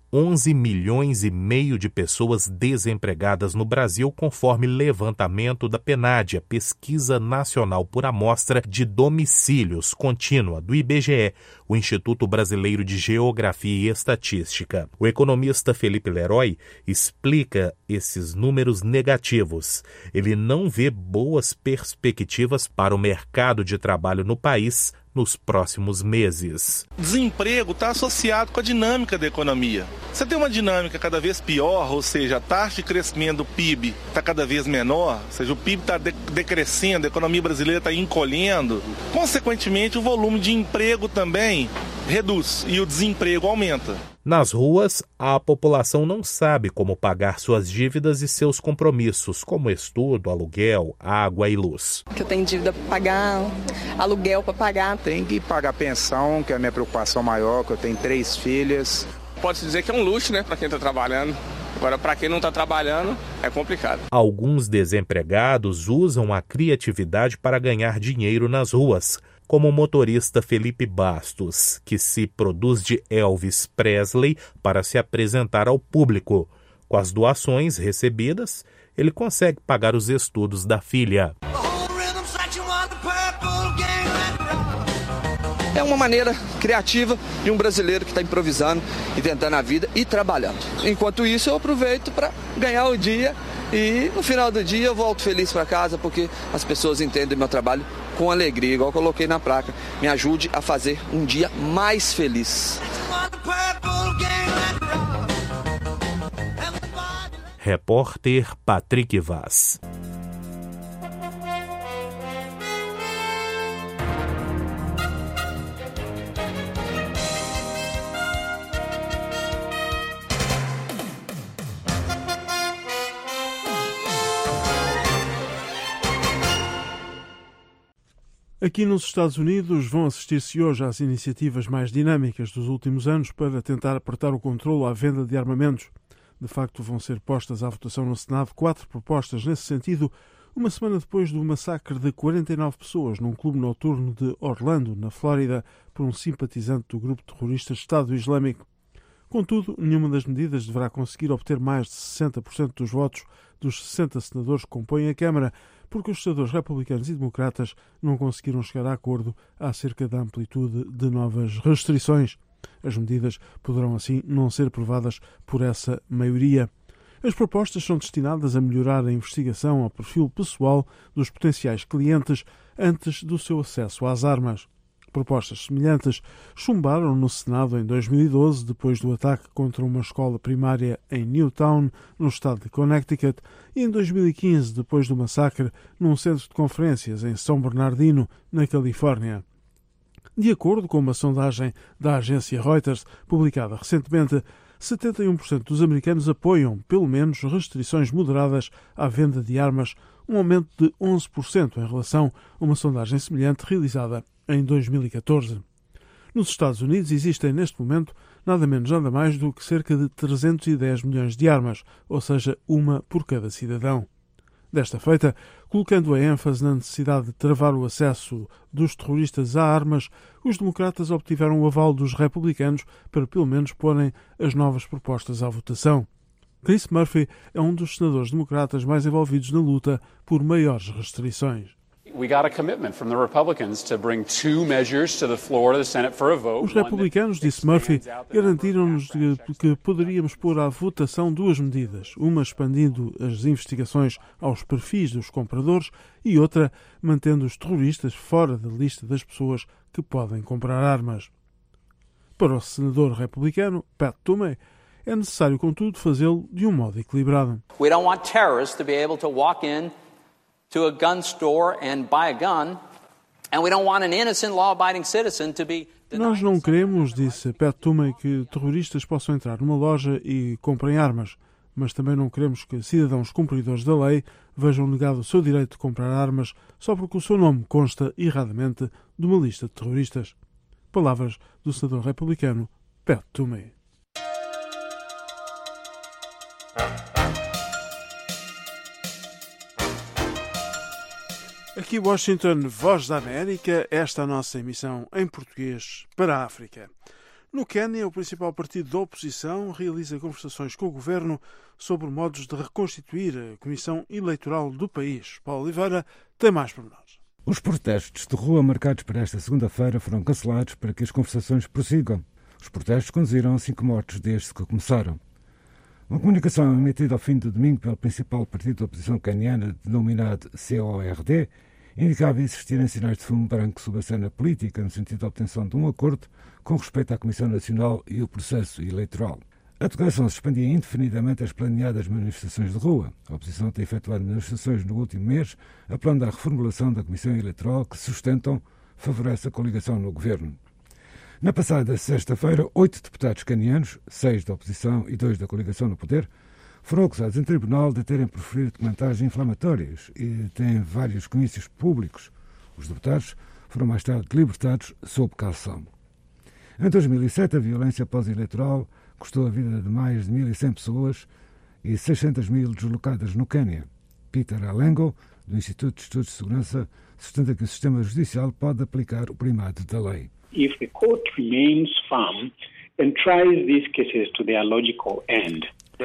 onze milhões e meio de pessoas desempregadas no Brasil, conforme levantamento da Penadia, Pesquisa Nacional por Amostra de Domicílios Contínua, do I B G E, o Instituto Brasileiro de Geografia e Estatística. O economista Felipe Leroy explica esses números negativos. Ele não vê boas perspectivas para o mercado de trabalho no país nos próximos meses. Desemprego está associado com a dinâmica da economia. Você tem uma dinâmica cada vez pior, ou seja, a taxa de crescimento do P I B está cada vez menor, ou seja, o P I B está de- decrescendo, a economia brasileira está encolhendo. Consequentemente, o volume de emprego também reduz e o desemprego aumenta. Nas ruas, a população não sabe como pagar suas dívidas e seus compromissos, como estudo, aluguel, água e luz. Que eu tenho dívida para pagar, aluguel para pagar. Tem que pagar pensão, que é a minha preocupação maior, que eu tenho três filhas. Pode-se dizer que é um luxo, né, para quem está trabalhando. Agora, para quem não está trabalhando, é complicado. Alguns desempregados usam a criatividade para ganhar dinheiro nas ruas, como o motorista Felipe Bastos, que se produz de Elvis Presley para se apresentar ao público. Com as doações recebidas, ele consegue pagar os estudos da filha. É uma maneira criativa de um brasileiro que está improvisando e tentando a vida e trabalhando. Enquanto isso, eu aproveito para ganhar o dia e no final do dia eu volto feliz para casa porque as pessoas entendem meu trabalho com alegria, igual eu coloquei na placa. Me ajude a fazer um dia mais feliz. Repórter Patrick Vaz. Aqui nos Estados Unidos vão assistir-se hoje às iniciativas mais dinâmicas dos últimos anos para tentar apertar o controlo à venda de armamentos. De facto, vão ser postas à votação no Senado quatro propostas nesse sentido, uma semana depois do massacre de quarenta e nove pessoas num clube noturno de Orlando, na Flórida, por um simpatizante do grupo terrorista Estado Islâmico. Contudo, nenhuma das medidas deverá conseguir obter mais de sessenta por cento dos votos dos sessenta senadores que compõem a Câmara, porque os senadores republicanos e democratas não conseguiram chegar a acordo acerca da amplitude de novas restrições. As medidas poderão, assim, não ser aprovadas por essa maioria. As propostas são destinadas a melhorar a investigação ao perfil pessoal dos potenciais clientes antes do seu acesso às armas. Propostas semelhantes chumbaram no Senado em dois mil e doze, depois do ataque contra uma escola primária em Newtown, no estado de Connecticut, e em dois mil e quinze, depois do massacre num centro de conferências em São Bernardino, na Califórnia. De acordo com uma sondagem da agência Reuters, publicada recentemente, setenta e um por cento dos americanos apoiam, pelo menos, restrições moderadas à venda de armas, um aumento de onze por cento em relação a uma sondagem semelhante realizada em dois mil e catorze. Nos Estados Unidos existem, neste momento, nada menos nada mais do que cerca de trezentos e dez milhões de armas, ou seja, uma por cada cidadão. Desta feita, colocando a ênfase na necessidade de travar o acesso dos terroristas a armas, os democratas obtiveram o aval dos republicanos para pelo menos porem as novas propostas à votação. Chris Murphy é um dos senadores democratas mais envolvidos na luta por maiores restrições. Os republicanos, disse Murphy, garantiram-nos que poderíamos pôr à votação duas medidas, uma expandindo as investigações aos perfis dos compradores e outra mantendo os terroristas fora da lista das pessoas que podem comprar armas. Para o senador republicano, Pat Toomey, é necessário, contudo, fazê-lo de um modo equilibrado. We don't want terrorists to be able to walk in to a gun store and buy a gun, and we don't want an innocent law-abiding citizen to be... Nós não queremos, disse Pat Toomey, que terroristas possam entrar numa loja e comprem armas, mas também não queremos que cidadãos cumpridores da lei vejam negado o seu direito de comprar armas só porque o seu nome consta erradamente de uma lista de terroristas. Palavras do senador republicano Pat Toomey. Aqui Washington, Voz da América, esta é a nossa emissão em português para a África. No Quênia, o principal partido da oposição realiza conversações com o governo sobre modos de reconstituir a Comissão Eleitoral do país. Paulo Oliveira tem mais pormenores. Os protestos de rua marcados para esta segunda-feira foram cancelados para que as conversações prossigam. Os protestos conduziram a cinco mortos desde que começaram. Uma comunicação emitida ao fim do domingo pelo principal partido da oposição queniana, denominado C O R D, indicava existirem sinais de fumo branco sobre a cena política no sentido da obtenção de um acordo com respeito à Comissão Nacional e o processo eleitoral. A declaração se expandia indefinidamente às planeadas manifestações de rua. A oposição tem efetuado manifestações no último mês, apelando à reformulação da Comissão Eleitoral que sustentam favorece a coligação no governo. Na passada sexta-feira, oito deputados canianos, seis da oposição e dois da coligação no poder, foram acusados em tribunal de terem proferido comentários inflamatórios e têm vários comícios públicos. Os deputados foram mais tarde libertados sob caução. Em dois mil e sete, a violência pós-eleitoral custou a vida de mais de mil e cem pessoas e seiscentas mil deslocadas no Quênia. Peter Alengo, do Instituto de Estudos de Segurança, sustenta que o sistema judicial pode aplicar o primado da lei. If the court remains firm and tries these cases to their logical end,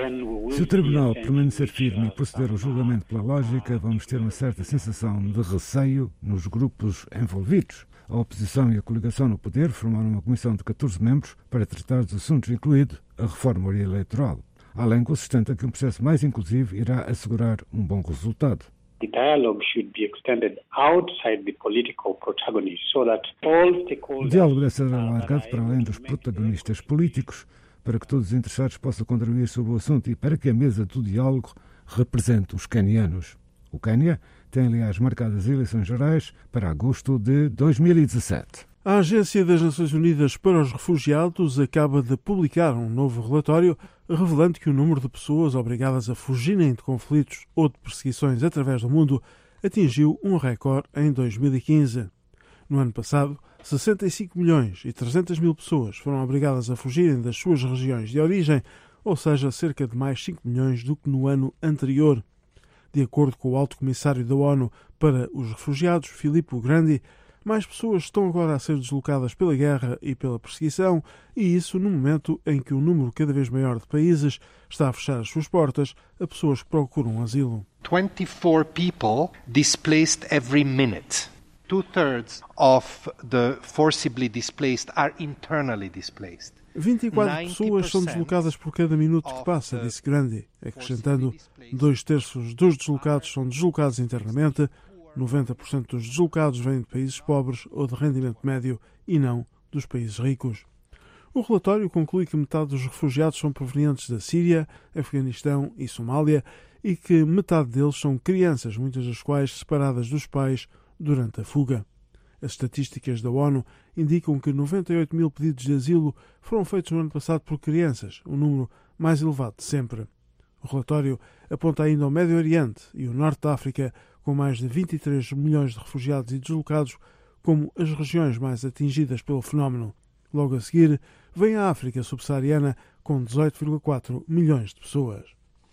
se o tribunal permanecer firme e proceder ao julgamento pela lógica, vamos ter uma certa sensação de receio nos grupos envolvidos. A oposição e a coligação no poder formaram uma comissão de catorze membros para tratar dos assuntos, incluído a reforma eleitoral. Além que sustenta que um processo mais inclusivo irá assegurar um bom resultado. The dialogue should be extended outside the political protagonists so that all stakeholders... O diálogo deve ser alargado para além dos protagonistas políticos, para que todos os interessados possam contribuir sobre o assunto e para que a mesa do diálogo represente os quenianos. O Quênia tem, aliás, marcado as eleições gerais para agosto de dois mil e dezassete. A Agência das Nações Unidas para os Refugiados acaba de publicar um novo relatório revelando que o número de pessoas obrigadas a fugirem de conflitos ou de perseguições através do mundo atingiu um recorde em dois mil e quinze. No ano passado, sessenta e cinco milhões e trezentas mil pessoas foram obrigadas a fugirem das suas regiões de origem, ou seja, cerca de mais cinco milhões do que no ano anterior. De acordo com o Alto Comissário da ONU para os Refugiados, Filippo Grandi, mais pessoas estão agora a ser deslocadas pela guerra e pela perseguição, e isso no momento em que um número cada vez maior de países está a fechar as suas portas a pessoas que procuram asilo. twenty-four people displaced every minute. Two-thirds of the forcibly displaced are internally displaced. vinte e quatro pessoas são deslocadas por cada minuto que passa, disse Grandi, acrescentando dois terços dos deslocados são deslocados internamente, noventa por cento dos deslocados vêm de países pobres ou de rendimento médio e não dos países ricos. O relatório conclui que metade dos refugiados são provenientes da Síria, Afeganistão e Somália e que metade deles são crianças, muitas das quais separadas dos pais durante a fuga. As estatísticas da ONU indicam que noventa e oito mil pedidos de asilo foram feitos no ano passado por crianças, o número mais elevado de sempre. O relatório aponta ainda ao Médio Oriente e o Norte da África, com mais de vinte e três milhões de refugiados e deslocados, como as regiões mais atingidas pelo fenómeno. Logo a seguir, vem a África subsaariana, com dezoito vírgula quatro milhões de pessoas.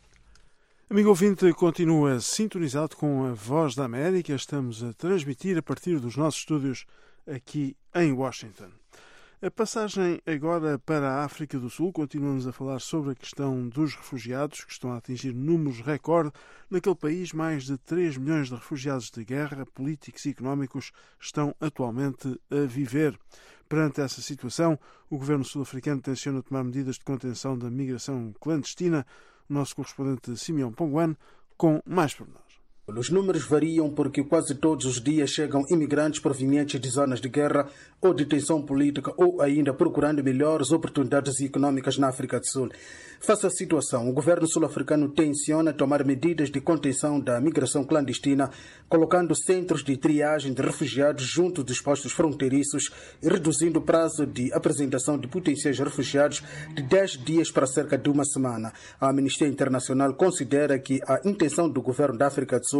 Amigo ouvinte, continua sintonizado com a Voz da América. Estamos a transmitir a partir dos nossos estúdios aqui em Washington. A passagem agora para a África do Sul. Continuamos a falar sobre a questão dos refugiados, que estão a atingir números recorde. Naquele país, mais de três milhões de refugiados de guerra, políticos e económicos estão atualmente a viver. Perante essa situação, o governo sul-africano tenciona tomar medidas de contenção da migração clandestina. O nosso correspondente Simeão Ponguan com mais pormenores. Os números variam porque quase todos os dias chegam imigrantes provenientes de zonas de guerra ou de tensão política ou ainda procurando melhores oportunidades econômicas na África do Sul. Face à situação, o governo sul-africano tenciona tomar medidas de contenção da migração clandestina, colocando centros de triagem de refugiados junto dos postos fronteiriços e reduzindo o prazo de apresentação de potenciais refugiados de dez dias para cerca de uma semana. A Amnistia Internacional considera que a intenção do governo da África do Sul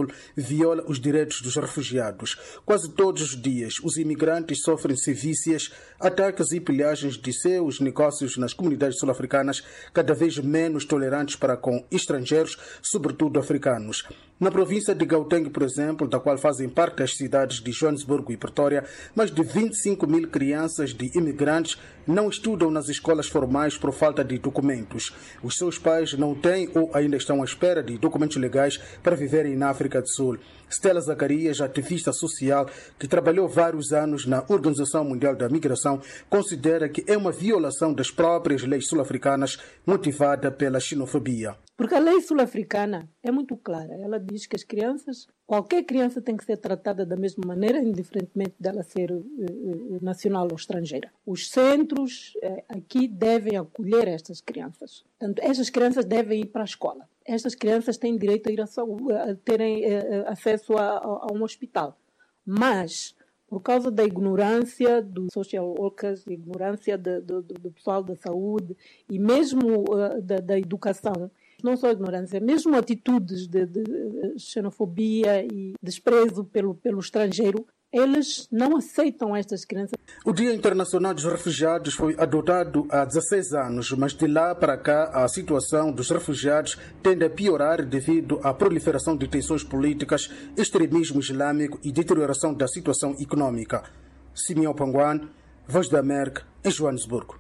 Sul viola os direitos dos refugiados. Quase todos os dias, os imigrantes sofrem sevícias, ataques e pilhagens de seus negócios nas comunidades sul-africanas, cada vez menos tolerantes para com estrangeiros, sobretudo africanos. Na província de Gauteng, por exemplo, da qual fazem parte as cidades de Joanesburgo e Pretória, mais de vinte e cinco mil crianças de imigrantes não estudam nas escolas formais por falta de documentos. Os seus pais não têm ou ainda estão à espera de documentos legais para viverem na África do Sul. Stella Zacarias, ativista social que trabalhou vários anos na Organização Mundial da Migração, considera que é uma violação das próprias leis sul-africanas motivada pela xenofobia. Porque a lei sul-africana é muito clara. Ela diz que as crianças, qualquer criança tem que ser tratada da mesma maneira, indiferentemente dela ser uh, nacional ou estrangeira. Os centros uh, aqui devem acolher estas crianças. Portanto, estas crianças devem ir para a escola. Estas crianças têm direito a, ir a, saúde, a terem uh, acesso a, a, a um hospital. Mas, por causa da ignorância dos social workers, da ignorância de, de, de, do pessoal da saúde e mesmo uh, da, da educação, não só ignorância, mesmo atitudes de, de xenofobia e desprezo pelo, pelo estrangeiro, eles não aceitam estas crianças. O Dia Internacional dos Refugiados foi adotado há dezesseis anos, mas de lá para cá a situação dos refugiados tende a piorar devido à proliferação de tensões políticas, extremismo islâmico e deterioração da situação econômica. Simeão Panguan, Voz da América, em Joanesburgo.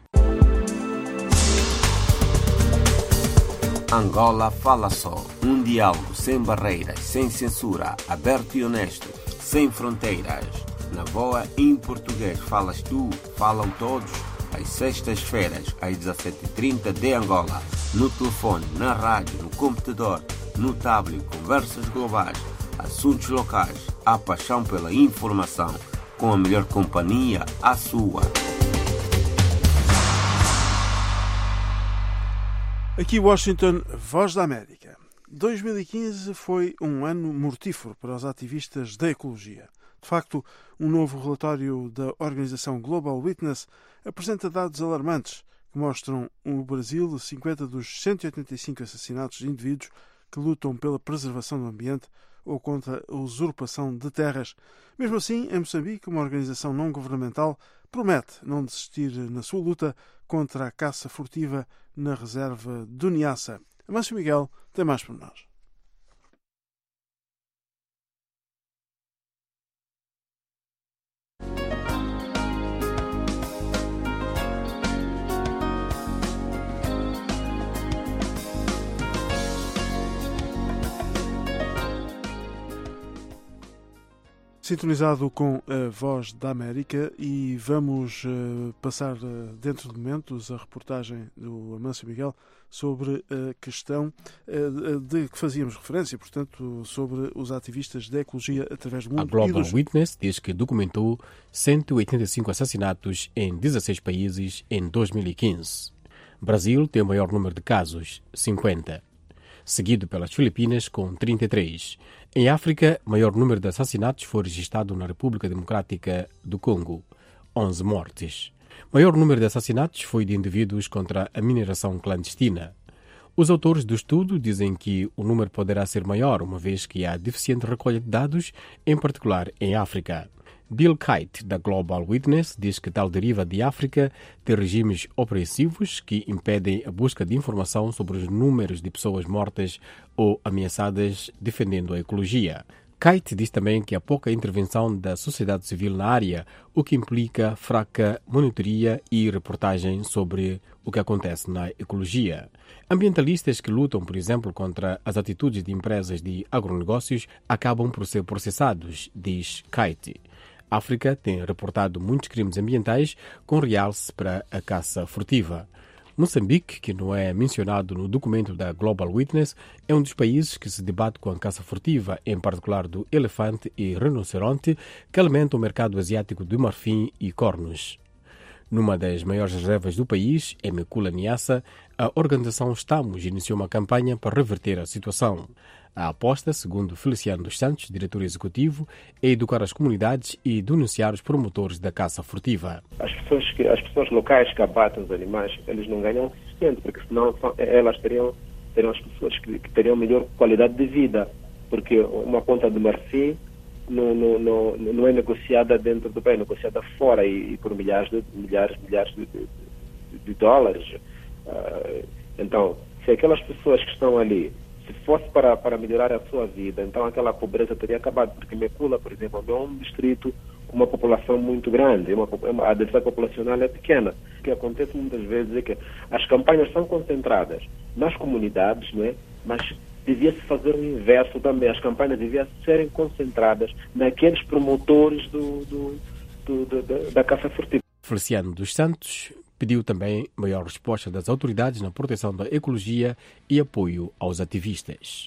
Angola Fala Só, um diálogo sem barreiras, sem censura, aberto e honesto, sem fronteiras. Na Voa, em português, falas tu, falam todos, às sextas-feiras, às dezassete e trinta de Angola, no telefone, na rádio, no computador, no tablet, conversas globais, assuntos locais, a paixão pela informação, com a melhor companhia, a sua. Aqui Washington, Voz da América. dois mil e quinze foi um ano mortífero para os ativistas da ecologia. De facto, um novo relatório da organização Global Witness apresenta dados alarmantes que mostram o Brasil cinquenta dos cento e oitenta e cinco assassinatos de indivíduos que lutam pela preservação do ambiente ou contra a usurpação de terras. Mesmo assim, em Moçambique, uma organização não governamental promete não desistir na sua luta contra a caça furtiva na reserva do Niassa. Amâncio Miguel tem mais por nós. Sintonizado com a Voz da América, e vamos uh, passar uh, dentro de momentos a reportagem do Amâncio Miguel sobre a questão uh, de que fazíamos referência, portanto, sobre os ativistas da ecologia através do mundo. A Global dos... Witness diz que documentou cento e oitenta e cinco assassinatos em dezesseis países em dois mil e quinze. Brasil tem o maior número de casos, cinquenta, seguido pelas Filipinas com trinta e três. Em África, o maior número de assassinatos foi registrado na República Democrática do Congo, onze mortes. O maior número de assassinatos foi de indivíduos contra a mineração clandestina. Os autores do estudo dizem que o número poderá ser maior, uma vez que há deficiente recolha de dados, em particular em África. Bill Kite, da Global Witness, diz que tal deriva de África tem regimes opressivos que impedem a busca de informação sobre os números de pessoas mortas ou ameaçadas defendendo a ecologia. Kite diz também que há pouca intervenção da sociedade civil na área, o que implica fraca monitoria e reportagem sobre o que acontece na ecologia. Ambientalistas que lutam, por exemplo, contra as atitudes de empresas de agronegócios acabam por ser processados, diz Kite. A África tem reportado muitos crimes ambientais com realce para a caça furtiva. Moçambique, que não é mencionado no documento da Global Witness, é um dos países que se debate com a caça furtiva, em particular do elefante e rinoceronte, que alimenta o mercado asiático de marfim e cornos. Numa das maiores reservas do país, em Mekula Niassa, a organização Estamos iniciou uma campanha para reverter a situação. A aposta, segundo Feliciano dos Santos, diretor executivo, é educar as comunidades e denunciar os promotores da caça furtiva. As pessoas, que, as pessoas locais que abatem os animais, eles não ganham o suficiente, porque senão elas teriam, teriam as pessoas que, que teriam melhor qualidade de vida. porque uma ponta de marfim não, não, não, não é negociada dentro do país, é negociada fora e, e por milhares de, milhares, milhares de, de, de dólares. Uh, então, se aquelas pessoas que estão ali, se fosse para, para melhorar a sua vida, então aquela pobreza teria acabado, porque Mekula, por exemplo, é um distrito com uma população muito grande, uma, uma, a densidade populacional é pequena. O que acontece muitas vezes é que as campanhas são concentradas nas comunidades, não é? Mas devia-se fazer o inverso também, as campanhas deviam serem concentradas naqueles promotores do, do, do, do, do, da caça furtiva. Feliciano dos Santos pediu também maior resposta das autoridades na proteção da ecologia e apoio aos ativistas.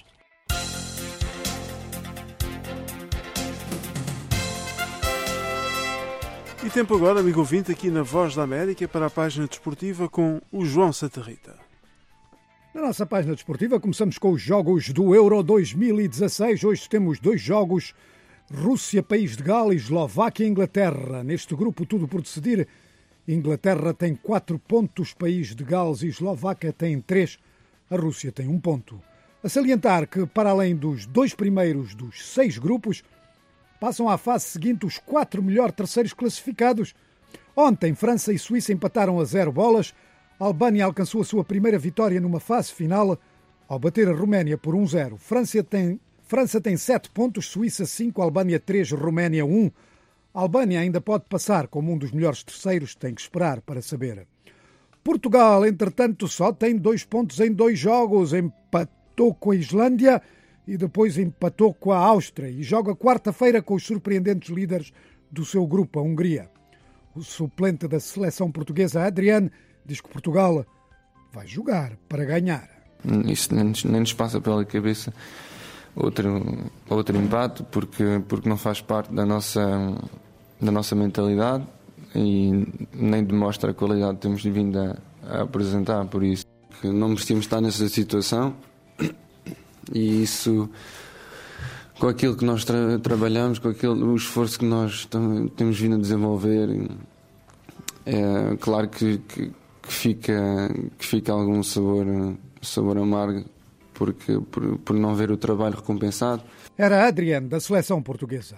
E tempo agora, amigo ouvinte, aqui na Voz da América para a página desportiva com o João Santa Rita. Na nossa página desportiva começamos com os jogos do Euro dois mil e dezasseis. Hoje temos dois jogos, Rússia, País de Gales, Eslováquia e Inglaterra. Neste grupo tudo por decidir. Inglaterra tem quatro pontos, País de Gales e Eslováquia têm três, a Rússia tem um ponto. A salientar que, para além dos dois primeiros dos seis grupos, passam à fase seguinte os quatro melhores terceiros classificados. Ontem, França e Suíça empataram a zero bolas. A Albânia alcançou a sua primeira vitória numa fase final ao bater a Roménia por um zero. França tem, França tem sete pontos, Suíça cinco, Albânia três, Roménia um. A Albânia ainda pode passar como um dos melhores terceiros, tem que esperar para saber. Portugal, entretanto, só tem dois pontos em dois jogos. Empatou com a Islândia e depois empatou com a Áustria e joga quarta-feira com os surpreendentes líderes do seu grupo, a Hungria. O suplente da seleção portuguesa, Adriano, diz que Portugal vai jogar para ganhar. Isso nem, nem nos passa pela cabeça outro, outro empate, porque, porque não faz parte da nossa, da nossa mentalidade e nem demonstra a qualidade que temos vindo a, a apresentar. Por isso, que não merecíamos estar nessa situação e isso, com aquilo que nós tra- trabalhamos, com aquele, o esforço que nós tam- temos vindo a desenvolver, é claro que, que Que fica, que fica algum sabor, sabor amargo porque, por, por não ver o trabalho recompensado. Era Adriano, da seleção portuguesa.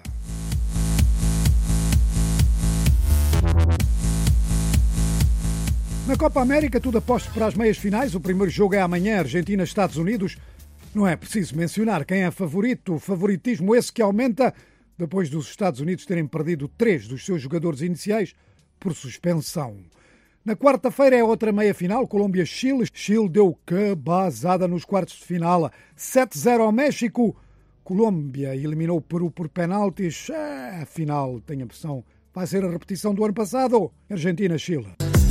Na Copa América, tudo aposto para as meias finais. O primeiro jogo é amanhã, Argentina-Estados Unidos. Não é preciso mencionar quem é favorito. O favoritismo esse que aumenta depois dos Estados Unidos terem perdido três dos seus jogadores iniciais por suspensão. Na quarta-feira é outra meia-final, Colômbia-Chile. Chile deu cabazada nos quartos de final. sete a zero ao México. Colômbia eliminou o Peru por penaltis. É, a final, tenho a impressão, vai ser a repetição do ano passado. Argentina-Chile.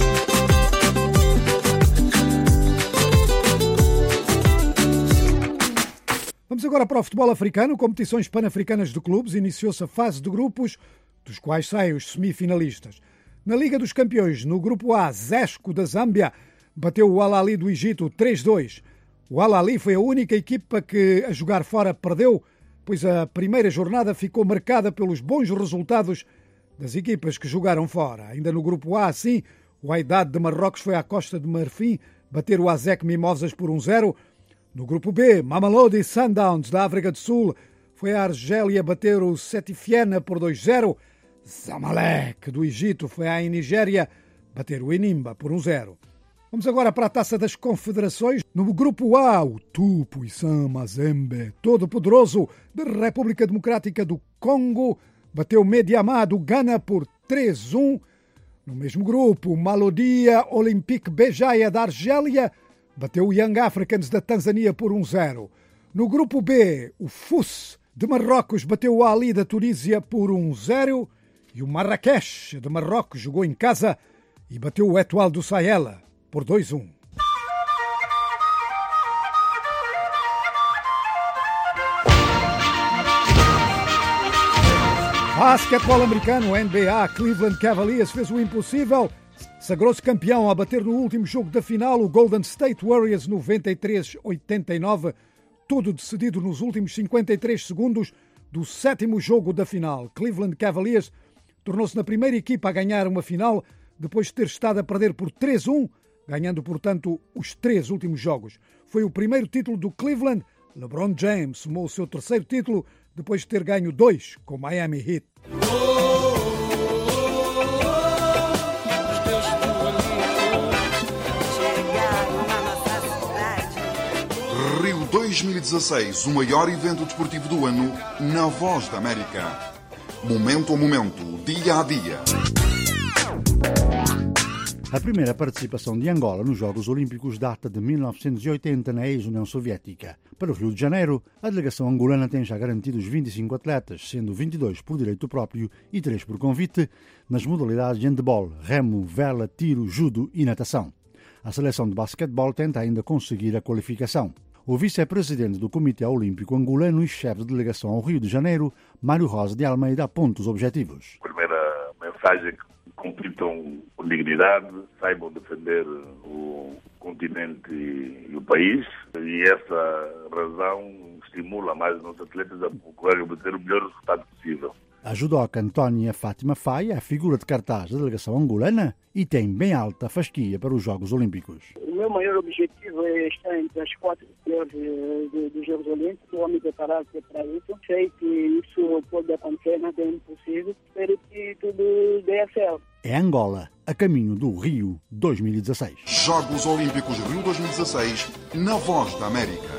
Vamos agora para o futebol africano. Competições pan-africanas de clubes. Iniciou-se a fase de grupos, dos quais saem os semifinalistas. Na Liga dos Campeões, no Grupo A, Zesco da Zâmbia bateu o Al-Ahly do Egito três a dois. O Al-Ahly foi a única equipa que, a jogar fora, perdeu, pois a primeira jornada ficou marcada pelos bons resultados das equipas que jogaram fora. Ainda no Grupo A, assim, o Wydad de Marrocos foi à Costa de Marfim bater o A Z E C Mimosas por um a zero. No Grupo B, Mamelodi Sundowns da África do Sul foi à Argélia bater o Setifiana por dois a zero. Zamalek, do Egito, foi à Nigéria bater o Enimba por um a zero. Vamos agora para a Taça das Confederações. No Grupo A, o Tupuisan Mazembe, todo-poderoso da República Democrática do Congo, bateu o Mediamá do Ghana por três a um. No mesmo grupo, o Malodia Olympique Bejaia da Argélia bateu o Young Africans da Tanzânia por um a zero. No Grupo B, o F U S de Marrocos bateu o Ali da Tunísia por um a zero. E o Marrakech de Marrocos jogou em casa e bateu o Etoile do Sahel por dois a um. Basquetebol americano, N B A, Cleveland Cavaliers fez o impossível. Sagrou-se campeão ao bater no último jogo da final o Golden State Warriors noventa e três a oitenta e nove. Tudo decidido nos últimos cinquenta e três segundos do sétimo jogo da final. Cleveland Cavaliers tornou-se na primeira equipa a ganhar uma final depois de ter estado a perder por três a um, ganhando, portanto, os três últimos jogos. Foi o primeiro título do Cleveland LeBron James somou o seu terceiro título depois de ter ganho dois com Miami Heat. Rio dois mil e dezasseis, o maior evento desportivo do ano na Voz da América. Momento a momento, dia a dia. A primeira participação de Angola nos Jogos Olímpicos data de mil novecentos e oitenta na ex-União Soviética. Para o Rio de Janeiro, a delegação angolana tem já garantidos vinte e cinco atletas, sendo vinte e dois por direito próprio e três por convite, nas modalidades de handebol, remo, vela, tiro, judo e natação. A seleção de basquetebol tenta ainda conseguir a qualificação. O vice-presidente do Comitê Olímpico Angolano e chefe de delegação ao Rio de Janeiro, Mário Rosa de Almeida, aponta os objetivos. Primeira mensagem é que cumpridam com dignidade, saibam defender o continente e o país, e essa razão estimula mais os nossos atletas a procurar obter o melhor resultado possível. A judoca Antónia Fátima Faia é a figura de cartaz da delegação angolana e tem bem alta fasquia para os Jogos Olímpicos. O meu maior objetivo é estar entre as quatro melhores dos Jogos Olímpicos. Vou me preparar para isso. Sei que isso pode acontecer, nada é impossível. Espero que tudo dê certo. É Angola, a caminho do Rio dois mil e dezasseis. Jogos Olímpicos Rio dois mil e dezasseis, na Voz da América.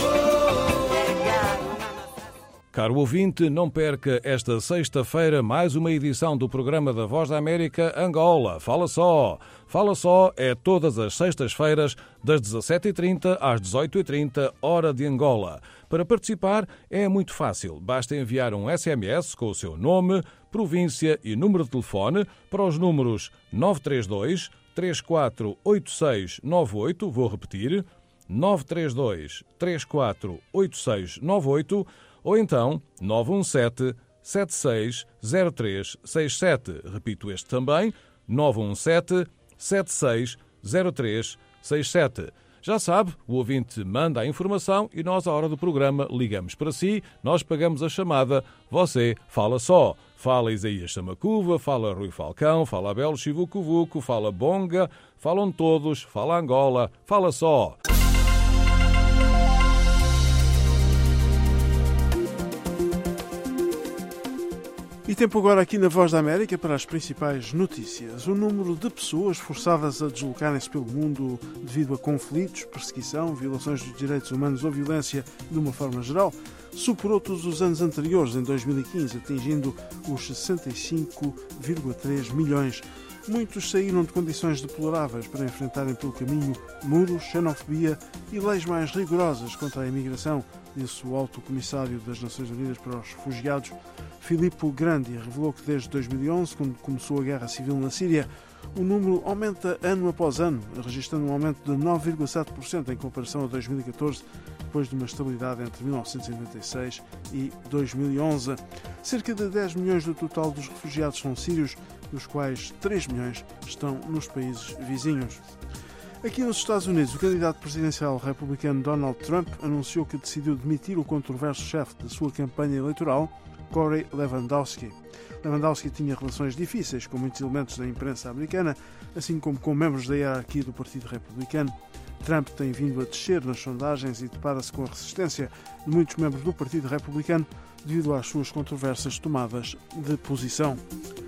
Caro ouvinte, não perca esta sexta-feira mais uma edição do programa da Voz da América Angola. Fala só! Fala só é todas as sextas-feiras, das dezassete e trinta às dezoito e trinta, hora de Angola. Para participar é muito fácil. Basta enviar um S M S com o seu nome, província e número de telefone para os números nove três dois, três quatro oito seis nove oito, vou repetir, nove três dois, três quatro oito seis nove oito, ou então nove um sete, sete seis zero três seis sete. Repito este também, nove um sete, sete seis zero três seis sete. Já sabe, o ouvinte manda a informação e nós, à hora do programa, ligamos para si, nós pagamos a chamada, você fala só. Fala Isaías Samacuva, fala Rui Falcão, fala Abel Chivucovuco, fala Bonga, falam todos, fala Angola, fala só. E tempo agora aqui na Voz da América para as principais notícias. O número de pessoas forçadas a deslocarem-se pelo mundo devido a conflitos, perseguição, violações dos direitos humanos ou violência de uma forma geral superou todos os anos anteriores, em dois mil e quinze, atingindo os sessenta e cinco vírgula três milhões. Muitos saíram de condições deploráveis para enfrentarem pelo caminho muros, xenofobia e leis mais rigorosas contra a imigração, disse o Alto Comissário das Nações Unidas para os Refugiados, Filippo Grandi, revelou que desde dois mil e onze, quando começou a guerra civil na Síria, o número aumenta ano após ano, registrando um aumento de nove vírgula sete por cento em comparação a dois mil e catorze, depois de uma estabilidade entre mil novecentos e noventa e seis e dois mil e onze. Cerca de dez milhões do total dos refugiados são sírios, dos quais três milhões estão nos países vizinhos. Aqui nos Estados Unidos, o candidato presidencial republicano Donald Trump anunciou que decidiu demitir o controverso chefe da sua campanha eleitoral, Corey Lewandowski. Lewandowski tinha relações difíceis com muitos elementos da imprensa americana, assim como com membros da hierarquia do Partido Republicano. Trump tem vindo a descer nas sondagens e depara-se com a resistência de muitos membros do Partido Republicano devido às suas controversas tomadas de posição.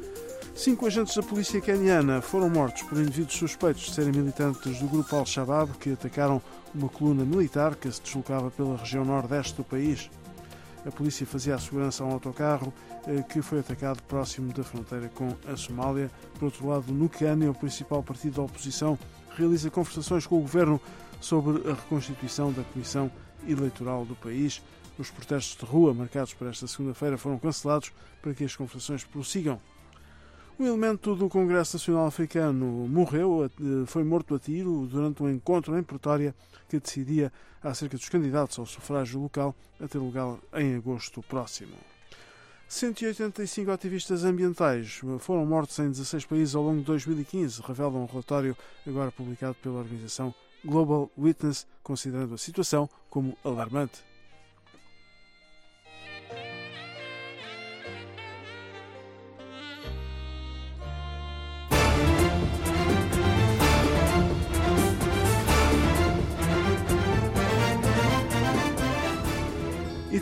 Cinco agentes da polícia queniana foram mortos por indivíduos suspeitos de serem militantes do grupo Al-Shabaab que atacaram uma coluna militar que se deslocava pela região nordeste do país. A polícia fazia a segurança a um autocarro que foi atacado próximo da fronteira com a Somália. Por outro lado, no Quênia, o principal partido da oposição realiza conversações com o governo sobre a reconstituição da Comissão Eleitoral do país. Os protestos de rua marcados para esta segunda-feira foram cancelados para que as conversações prossigam. Um elemento do Congresso Nacional Africano morreu, foi morto a tiro durante um encontro em Pretória que decidia acerca dos candidatos ao sufrágio local a ter lugar em agosto próximo. cento e oitenta e cinco ativistas ambientais foram mortos em dezasseis países ao longo de dois mil e quinze, revela um relatório agora publicado pela organização Global Witness, considerando a situação como alarmante.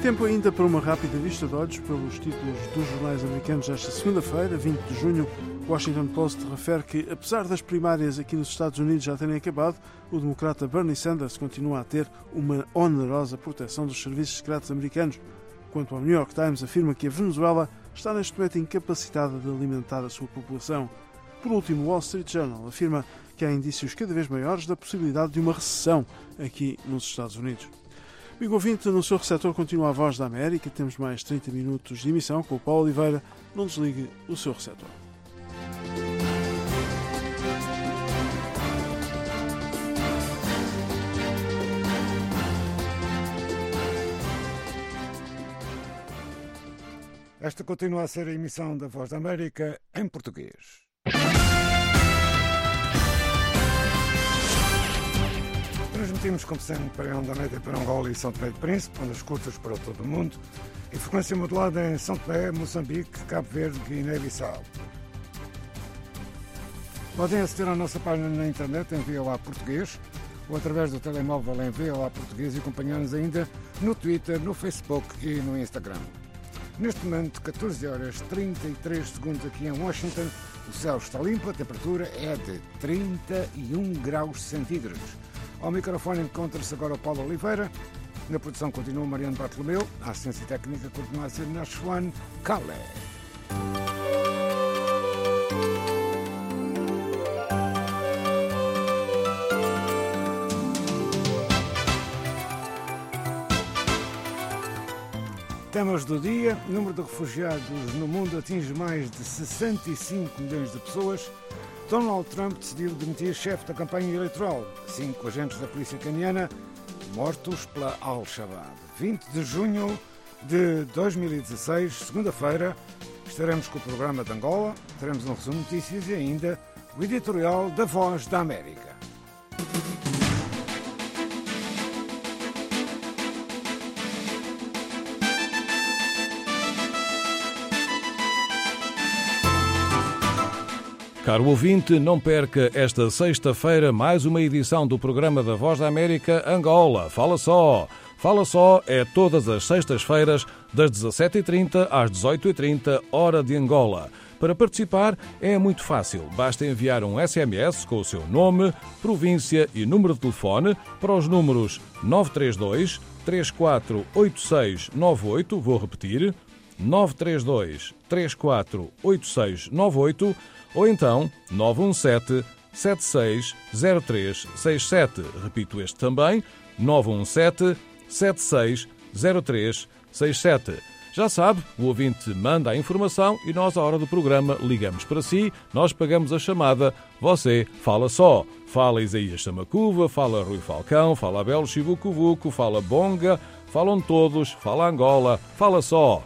Tempo ainda para uma rápida vista de olhos pelos títulos dos jornais americanos desta segunda-feira, vinte de junho. O Washington Post refere que, apesar das primárias aqui nos Estados Unidos já terem acabado, o democrata Bernie Sanders continua a ter uma onerosa proteção dos serviços secretos americanos. Quanto ao New York Times, afirma que a Venezuela está neste momento incapacitada de alimentar a sua população. Por último, o Wall Street Journal afirma que há indícios cada vez maiores da possibilidade de uma recessão aqui nos Estados Unidos. Amigo ouvinte, no seu receptor continua a Voz da América. Temos mais trinta minutos de emissão com o Paulo Oliveira. Não desligue o seu receptor. Esta continua a ser a emissão da Voz da América em português. Transmitimos, como sempre, para a Onda Média, para Angola e São Tomé e Príncipe, ondas curtas para todo o mundo, e frequência modulada em São Tomé, Moçambique, Cabo Verde, Guiné-Bissau. Podem aceder à nossa página na internet em V O A Português, ou através do telemóvel em V O A Português, e acompanhar-nos ainda no Twitter, no Facebook e no Instagram. Neste momento, catorze horas e trinta e três segundos aqui em Washington, o céu está limpo, a temperatura é de trinta e um graus centígrados. Ao microfone encontra-se agora o Paulo Oliveira. Na produção continua o Mariano Bartolomeu. A assistência técnica continua a ser Nashwan Kale. Temas do dia. O número de refugiados no mundo atinge mais de sessenta e cinco milhões de pessoas. Donald Trump decidiu demitir chefe da campanha eleitoral. Cinco agentes da polícia caniana mortos pela Al-Shabaab. vinte de junho de dois mil e dezasseis, segunda-feira, estaremos com o programa de Angola, teremos um resumo de notícias e ainda o editorial da Voz da América. Caro ouvinte, não perca esta sexta-feira mais uma edição do programa da Voz da América Angola. Fala só! Fala só é todas as sextas-feiras, das dezassete e trinta às dezoito e trinta, hora de Angola. Para participar é muito fácil. Basta enviar um S M S com o seu nome, província e número de telefone para os números nove três dois, três quatro oito seis nove oito, vou repetir, nove três dois, três quatro oito seis nove oito, ou então nove um sete, sete seis zero três seis sete. Repito este também, nove um sete, sete seis zero três seis sete. Já sabe, o ouvinte manda a informação e nós, à hora do programa, ligamos para si, nós pagamos a chamada, você fala só. Fala Isaías Samacuva, fala Rui Falcão, fala Abel Chivucuvuco, fala Bonga, falam todos, fala Angola, fala só.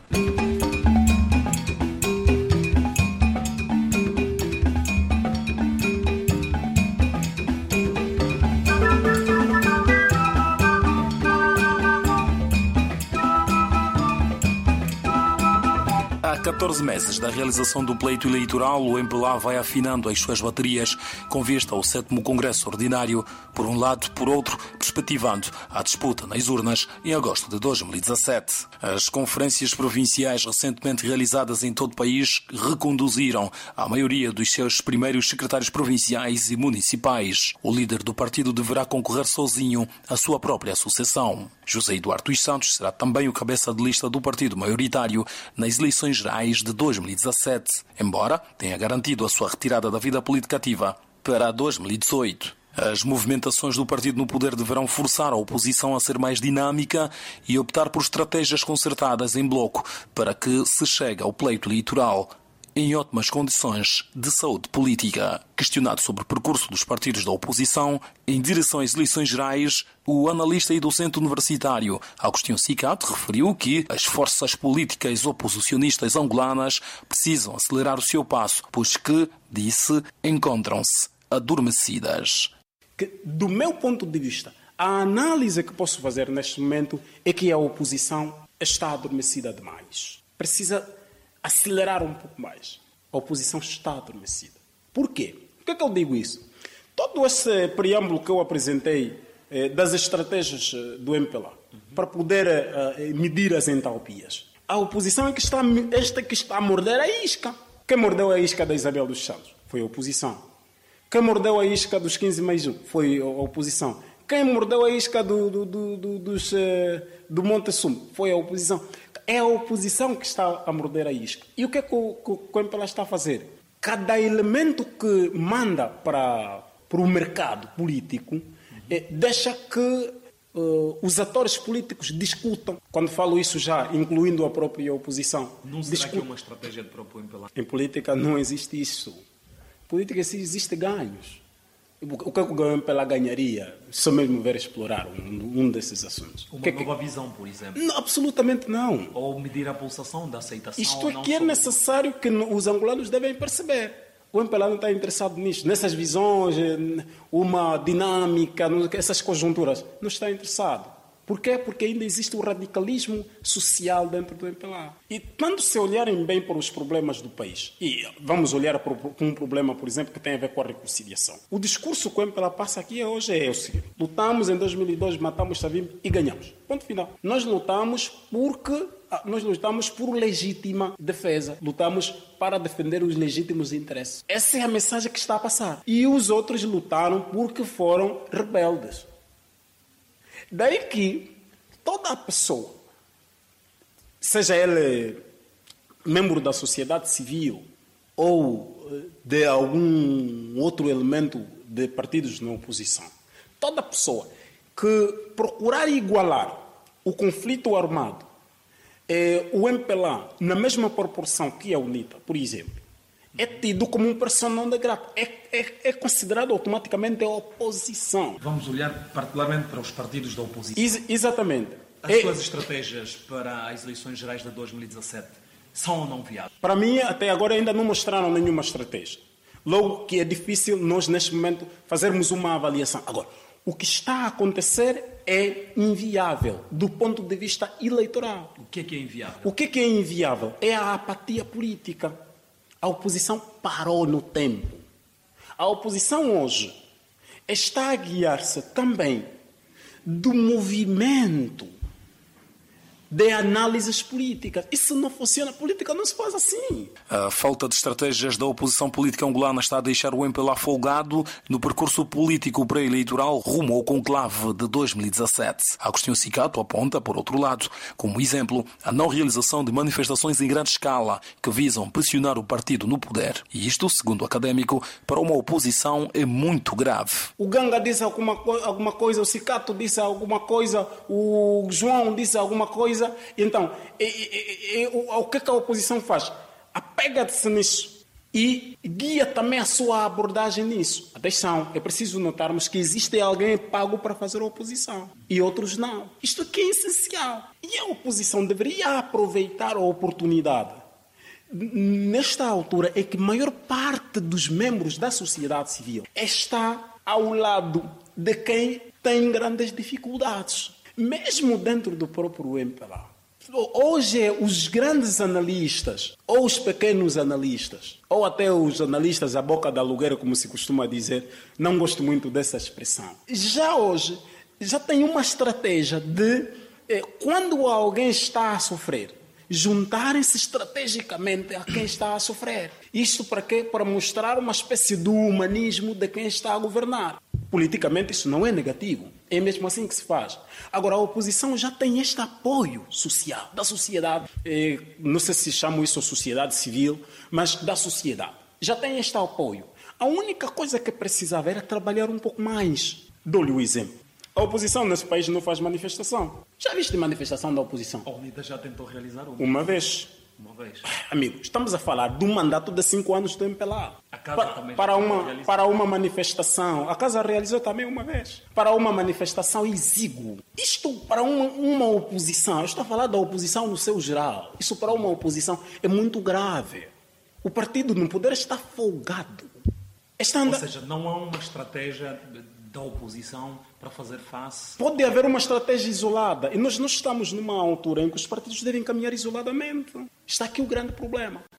Há catorze meses da realização do pleito eleitoral, o M P L A vai afinando as suas baterias com vista ao sétimo Congresso Ordinário, por um lado, por outro, perspectivando a disputa nas urnas em agosto de dois mil e dezassete. As conferências provinciais recentemente realizadas em todo o país reconduziram a maioria dos seus primeiros secretários provinciais e municipais. O líder do partido deverá concorrer sozinho à sua própria sucessão. José Eduardo dos Santos será também o cabeça de lista do partido maioritário nas eleições gerais de dois mil e dezassete, embora tenha garantido a sua retirada da vida política ativa para dois mil e dezoito. As movimentações do partido no poder deverão forçar a oposição a ser mais dinâmica e optar por estratégias concertadas em bloco para que se chegue ao pleito eleitoral em ótimas condições de saúde política. Questionado sobre o percurso dos partidos da oposição em direção às eleições gerais, o analista e docente universitário Agostinho Cicato referiu que as forças políticas oposicionistas angolanas precisam acelerar o seu passo, pois que, disse, encontram-se adormecidas. Que, do meu ponto de vista, a análise que posso fazer neste momento é que a oposição está adormecida demais. Precisa acelerar um pouco mais. A oposição está adormecida. Por quê? Por que é que eu digo isso? Todo esse preâmbulo que eu apresentei eh, das estratégias do M P L A uhum. para poder uh, medir as entalpias. A oposição é que está, esta que está a morder a isca. Quem mordeu a isca da Isabel dos Santos? Foi a oposição. Quem mordeu a isca dos quinze mais um? Foi a oposição. Quem mordeu a isca do, do, do, do, dos, uh, do Monte Sumo? Foi a oposição. É a oposição que está a morder a isca. E o que é que o, que o M P L A está a fazer? Cada elemento que manda para, para o mercado político uhum. é, deixa que uh, os atores políticos discutam. Quando falo isso já, incluindo a própria oposição. Não será discutam. Que é uma estratégia de próprio M P L A? Em política não existe isso. Em política existe ganhos. O que é que o M P L A ganharia se só mesmo ver explorar um, um desses assuntos? Uma que nova que... visão, por exemplo? Não, absolutamente não. Ou medir a pulsação da aceitação? Isto aqui é necessário que os angolanos devem perceber. O M P L A não está interessado nisto, nessas visões, uma dinâmica, essas conjunturas. Não está interessado. Por quê? Porque ainda existe o radicalismo social dentro do M P L A. E quando se olharem bem para os problemas do país, e vamos olhar para um problema, por exemplo, que tem a ver com a reconciliação. O discurso que o M P L A passa aqui hoje é o seguinte: lutamos em dois mil e dois, matamos Savimbi e ganhamos. Ponto final. Nós lutamos porque nós lutamos por legítima defesa. Lutamos para defender os legítimos interesses. Essa é a mensagem que está a passar. E os outros lutaram porque foram rebeldes. Daí que toda a pessoa, seja ele membro da sociedade civil ou de algum outro elemento de partidos na oposição, toda pessoa que procurar igualar o conflito armado, eh, o M P L A, na mesma proporção que a UNITA, por exemplo, é tido como um persona não grata. É, é, é considerado automaticamente a oposição. Vamos olhar particularmente para os partidos da oposição. Ex- exatamente. As é, suas estratégias para as eleições gerais de dois mil e dezassete são ou não viáveis? Para mim, até agora ainda não mostraram nenhuma estratégia. Logo que é difícil nós, neste momento, fazermos uma avaliação. Agora, o que está a acontecer é inviável do ponto de vista eleitoral. O que é que é inviável? O que é que é inviável? É a apatia política. A oposição parou no tempo. A oposição hoje está a guiar-se também do movimento de análises políticas. Isso não funciona. A política não se faz assim. A falta de estratégias da oposição política angolana está a deixar o M P L A folgado no percurso político pré-eleitoral rumo ao conclave de dois mil e dezassete. Agostinho Cicato aponta, por outro lado, como exemplo, a não realização de manifestações em grande escala que visam pressionar o partido no poder. E isto, segundo o académico, para uma oposição é muito grave. O Ganga disse alguma, co- alguma coisa, o Cicato disse alguma coisa, o João disse alguma coisa. Então, e, e, e, o, o que, que a oposição faz? Apega-se nisso e guia também a sua abordagem nisso. Atenção, é preciso notarmos que existe alguém pago para fazer a oposição e outros não. Isto aqui é essencial. E a oposição deveria aproveitar a oportunidade. Nesta altura é que a maior parte dos membros da sociedade civil está ao lado de quem tem grandes dificuldades. Mesmo dentro do próprio M P L A. Hoje, os grandes analistas, ou os pequenos analistas, ou até os analistas à boca da alugueira, como se costuma dizer, não gosto muito dessa expressão. Já hoje, já tem uma estratégia de, eh, quando alguém está a sofrer, juntarem-se estrategicamente a quem está a sofrer. Isto para quê? Para mostrar uma espécie de humanismo de quem está a governar. Politicamente isso não é negativo. É mesmo assim que se faz. Agora, a oposição já tem este apoio social da sociedade. Eh, não sei se chamam isso de sociedade civil, mas da sociedade. Já tem este apoio. A única coisa que precisava era trabalhar um pouco mais. Dou-lhe o exemplo. A oposição nesse país não faz manifestação. Já viste manifestação da oposição? A UNITA já tentou realizar uma. Uma vez. Uma vez. Amigo, estamos a falar de um mandato de cinco anos do M P L A. A Casa para, também para, já uma, realizar. para uma manifestação. A Casa realizou também uma vez. Para uma manifestação exígua. Isto para uma, uma oposição, eu estou a falar da oposição no seu geral. Isso para uma oposição é muito grave. O partido no poder está folgado. Está anda... Ou seja, não há uma estratégia da oposição para fazer face. Pode haver uma estratégia isolada. E nós não estamos numa altura em que os partidos devem caminhar isoladamente. Está aqui o grande problema.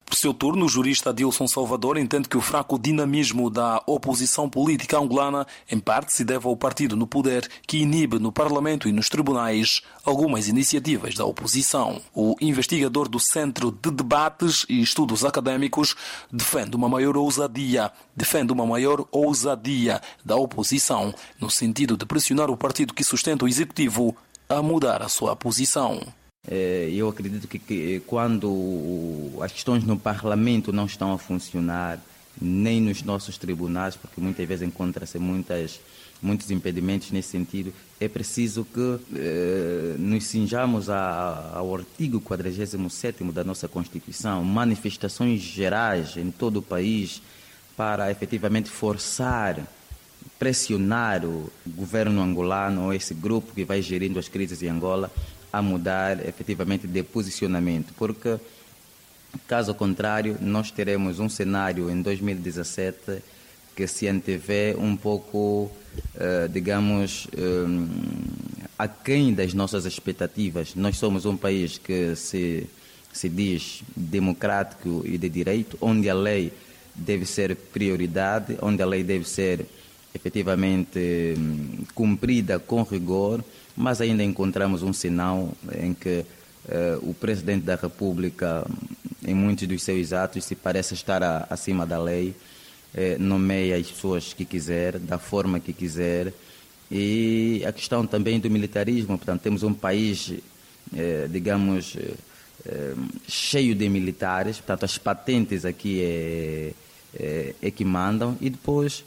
Por seu turno, o jurista Adilson Salvador entende que o fraco dinamismo da oposição política angolana, em parte, se deve ao partido no poder, que inibe no Parlamento e nos tribunais algumas iniciativas da oposição. O investigador do Centro de Debates e Estudos Académicos defende uma maior ousadia, defende uma maior ousadia da oposição, no sentido de pressionar o partido que sustenta o executivo a mudar a sua posição. Eu acredito que, que quando as questões no Parlamento não estão a funcionar, nem nos nossos tribunais, porque muitas vezes encontra-se muitas, muitos impedimentos nesse sentido, é preciso que eh, nos cinjamos a, ao artigo quadragésimo sétimo da nossa Constituição, manifestações gerais em todo o país para efetivamente forçar, pressionar o governo angolano, ou esse grupo que vai gerindo as crises em Angola, a mudar efetivamente de posicionamento, porque caso contrário nós teremos um cenário em dois mil e dezassete que se antevê um pouco, eh, digamos, eh, aquém das nossas expectativas. Nós somos um país que se, se diz democrático e de direito, onde a lei deve ser prioridade, onde a lei deve ser efetivamente cumprida com rigor, mas ainda encontramos um sinal em que eh, o Presidente da República, em muitos dos seus atos, se parece estar a, acima da lei, eh, nomeia as pessoas que quiser, da forma que quiser, e a questão também do militarismo. Portanto, temos um país, eh, digamos, eh, cheio de militares, portanto, as patentes aqui é, é, é que mandam, e depois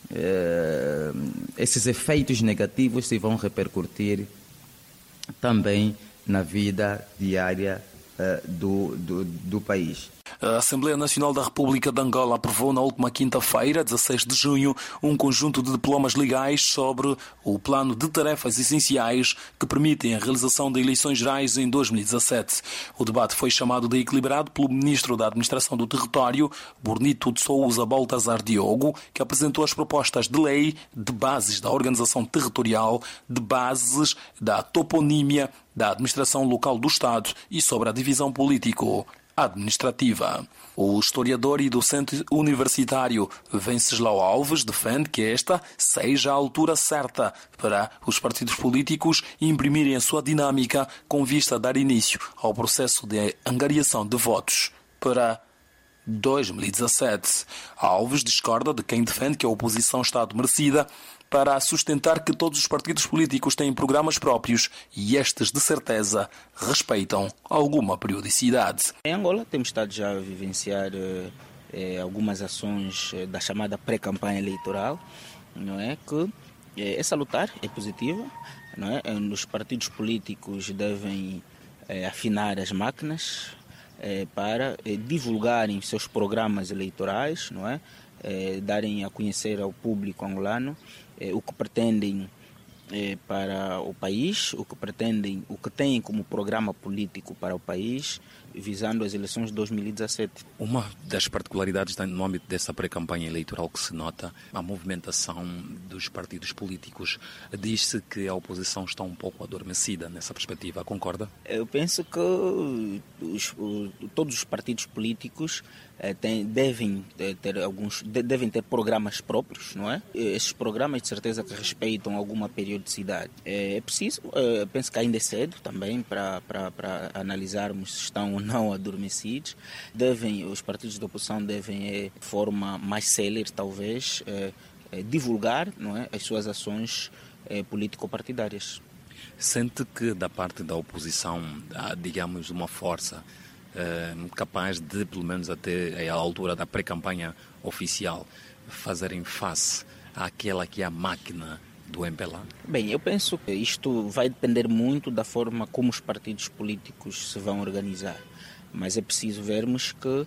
Uh, esses efeitos negativos se vão repercutir também na vida diária uh, do, do, do país. A Assembleia Nacional da República de Angola aprovou na última quinta-feira, dezasseis de junho, um conjunto de diplomas legais sobre o plano de tarefas essenciais que permitem a realização de eleições gerais em dois mil e dezassete. O debate foi chamado de equilibrado pelo Ministro da Administração do Território, Bonito de Sousa Baltazar Diogo, que apresentou as propostas de lei de bases da organização territorial, de bases da toponímia, da administração local do Estado e sobre a divisão político administrativa. O historiador e docente universitário Venceslau Alves defende que esta seja a altura certa para os partidos políticos imprimirem a sua dinâmica com vista a dar início ao processo de angariação de votos para dois mil e dezassete. Alves discorda de quem defende que a oposição está adormecida para sustentar que todos os partidos políticos têm programas próprios e estes, de certeza, respeitam alguma periodicidade. Em Angola temos estado já a vivenciar eh, algumas ações eh, da chamada pré-campanha eleitoral, não é? Que eh, é salutar, é positiva, não é? Os partidos políticos devem eh, afinar as máquinas eh, para eh, divulgarem seus programas eleitorais, não é? Eh, darem a conhecer ao público angolano eh, o que pretendem eh, para o país, o que pretendem, o que têm como programa político para o país, visando as eleições de dois mil e dezassete. Uma das particularidades no âmbito dessa pré-campanha eleitoral que se nota, a movimentação dos partidos políticos. Diz-se que a oposição está um pouco adormecida nessa perspectiva, concorda? Eu penso que os, os, todos os partidos políticos eh, têm, devem ter alguns, de, devem ter programas próprios, não é? Esses programas de certeza que respeitam alguma periodicidade. É, é preciso, é, penso que ainda é cedo também para, para, para analisarmos se estão ou não adormecidos. Devem, os partidos da oposição devem, de forma mais célere talvez, é, é, divulgar, não é, as suas ações é, político-partidárias. Sente que da parte da oposição há, digamos, uma força é, capaz de, pelo menos até a altura da pré-campanha oficial, fazerem face àquela que é a máquina do M P L A? Bem, eu penso que isto vai depender muito da forma como os partidos políticos se vão organizar. Mas é preciso vermos que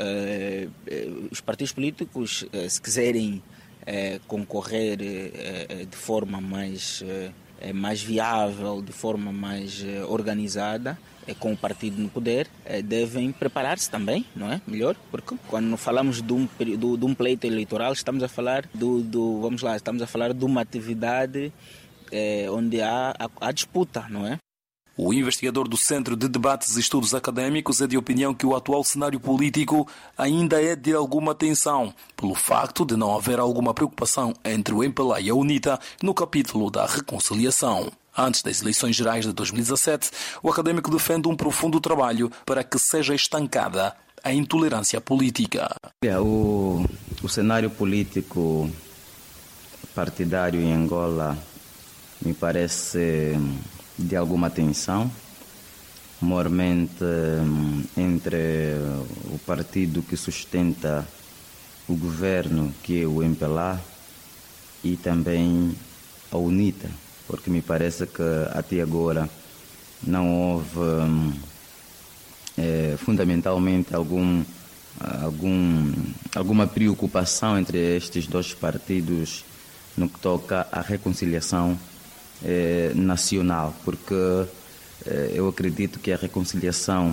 eh, os partidos políticos, eh, se quiserem eh, concorrer eh, de forma mais, eh, mais viável, de forma mais eh, organizada, eh, com o partido no poder, eh, devem preparar-se também, não é? Melhor, porque quando falamos de um, do, de um pleito eleitoral, estamos a falar do, do, vamos lá, estamos a falar de uma atividade eh, onde há, há, há disputa, não é? O investigador do Centro de Debates e Estudos Académicos é de opinião que o atual cenário político ainda é de alguma tensão, pelo facto de não haver alguma preocupação entre o M P L A e a UNITA no capítulo da reconciliação. Antes das eleições gerais de dois mil e dezassete, o académico defende um profundo trabalho para que seja estancada a intolerância política. O, o cenário político partidário em Angola me parece de alguma tensão, maiormente entre o partido que sustenta o governo, que é o M P L A, e também a UNITA, porque me parece que até agora não houve é, fundamentalmente algum, algum, alguma preocupação entre estes dois partidos no que toca à reconciliação eh, nacional, porque eh, eu acredito que a reconciliação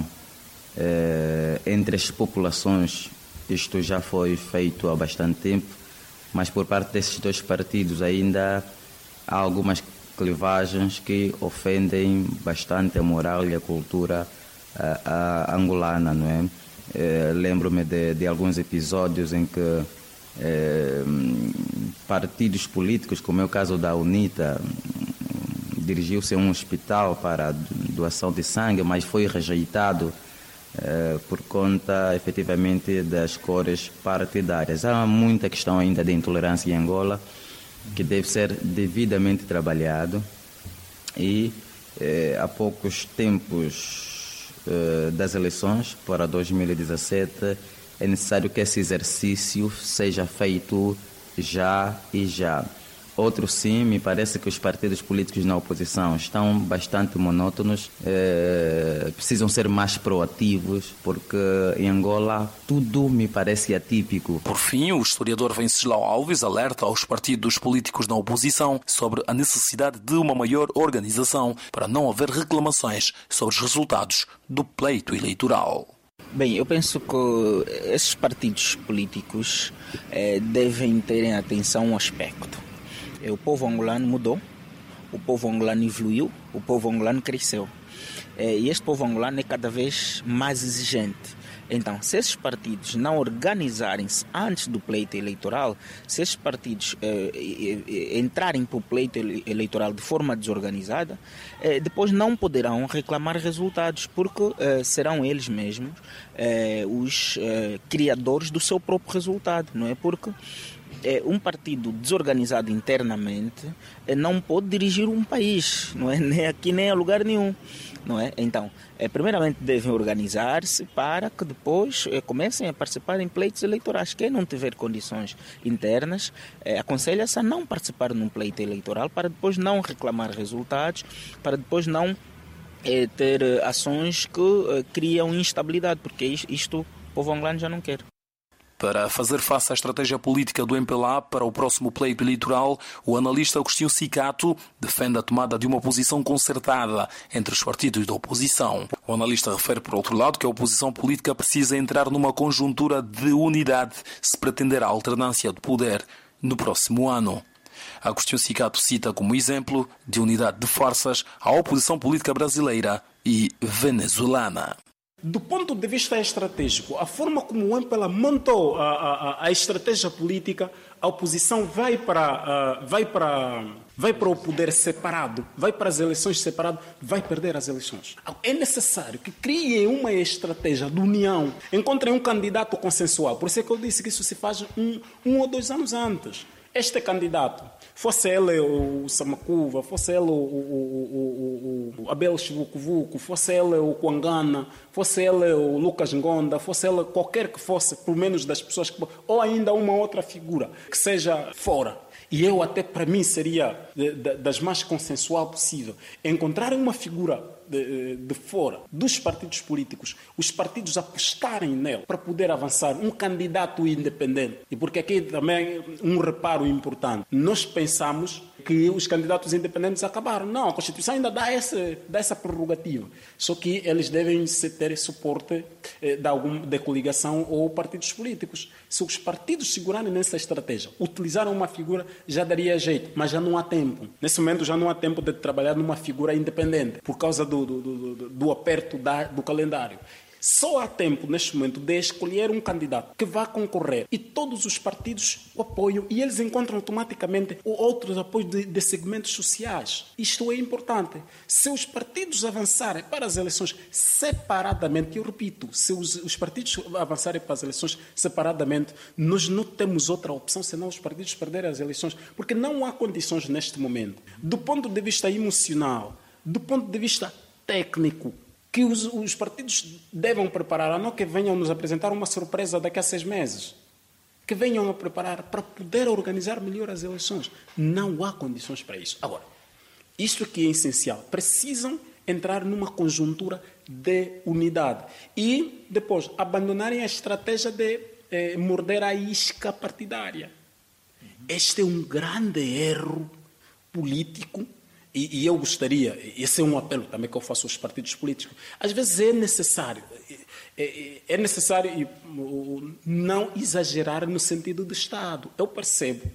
eh, entre as populações, isto já foi feito há bastante tempo, mas por parte desses dois partidos ainda há algumas clivagens que ofendem bastante a moral e a cultura a, a angolana, não é? Eh, lembro-me de, de alguns episódios em que Eh, partidos políticos, como é o caso da UNITA, dirigiu-se a um hospital para doação de sangue, mas foi rejeitado eh, por conta, efetivamente, das cores partidárias. Há muita questão ainda de intolerância em Angola que deve ser devidamente trabalhado e eh, há poucos tempos eh, das eleições para dois mil e dezassete é necessário que esse exercício seja feito já e já. Outro sim, me parece que os partidos políticos na oposição estão bastante monótonos, é, precisam ser mais proativos, porque em Angola tudo me parece atípico. Por fim, o historiador Venceslau Alves alerta aos partidos políticos na oposição sobre a necessidade de uma maior organização para não haver reclamações sobre os resultados do pleito eleitoral. Bem, eu penso que esses partidos políticos eh, devem terem atenção a um aspecto. Eh, o povo angolano mudou, o povo angolano evoluiu, o povo angolano cresceu. Eh, e este povo angolano é cada vez mais exigente. Então, se esses partidos não organizarem-se antes do pleito eleitoral, se esses partidos eh, eh, entrarem para o pleito eleitoral de forma desorganizada, eh, depois não poderão reclamar resultados, porque eh, serão eles mesmos eh, os eh, criadores do seu próprio resultado, não é? Porque É, um partido desorganizado internamente é, não pode dirigir um país, não é? Nem aqui nem a lugar nenhum, não é? Então, é, primeiramente devem organizar-se para que depois é, comecem a participar em pleitos eleitorais. Quem não tiver condições internas, é, aconselha-se a não participar num pleito eleitoral para depois não reclamar resultados, para depois não é, ter ações que é, criam instabilidade, porque isto o povo angolano já não quer. Para fazer face à estratégia política do M P L A para o próximo pleito eleitoral, o analista Agostinho Cicato defende a tomada de uma posição concertada entre os partidos da oposição. O analista refere, por outro lado, que a oposição política precisa entrar numa conjuntura de unidade se pretender a alternância de poder no próximo ano. Agostinho Cicato cita como exemplo de unidade de forças a oposição política brasileira e venezuelana. Do ponto de vista estratégico, a forma como o M P L A montou a, a, a estratégia política, a oposição vai para, uh, vai, para, vai para o poder separado, vai para as eleições separado, vai perder as eleições. É necessário que criem uma estratégia de união, encontrem um candidato consensual. Por isso é que eu disse que isso se faz um, um ou dois anos antes. Este candidato, fosse ele o Samakuva, fosse ele o, o, o, o Abel Chivukuvuku, fosse ele o Kwangana, fosse ele o Lucas Ngonda, fosse ele qualquer que fosse, pelo menos das pessoas que... Ou ainda uma outra figura que seja fora. E eu até, para mim, seria de, de, das mais consensual possível. Encontrarem uma figura de, de fora dos partidos políticos, os partidos apostarem nele para poder avançar, um candidato independente. E porque aqui também um reparo importante. Nós pensamos que os candidatos independentes acabaram. Não, a Constituição ainda dá essa, dá essa prerrogativa. Só que eles devem ter suporte eh, de, algum, de coligação ou partidos políticos. Se os partidos segurarem nessa estratégia, utilizaram uma figura, já daria jeito, mas já não há tempo. Nesse momento já não há tempo de trabalhar numa figura independente, por causa do, do, do, do aperto da, do calendário. Só há tempo, neste momento, de escolher um candidato que vá concorrer e todos os partidos o apoiam e eles encontram automaticamente outros apoios de, de segmentos sociais. Isto é importante. Se os partidos avançarem para as eleições separadamente, eu repito, se os, os partidos avançarem para as eleições separadamente, nós não temos outra opção senão os partidos perderem as eleições, porque não há condições neste momento, do ponto de vista emocional, do ponto de vista técnico, que os, os partidos devem preparar, a não que venham nos apresentar uma surpresa daqui a seis meses. Que venham a preparar para poder organizar melhor as eleições. Não há condições para isso. Agora, isto aqui é essencial. Precisam entrar numa conjuntura de unidade. E, depois, abandonarem a estratégia de eh, morder a isca partidária. Este é um grande erro político. E, e eu gostaria, esse é um apelo também que eu faço aos partidos políticos, às vezes é necessário, é, é necessário não exagerar no sentido de Estado. Eu percebo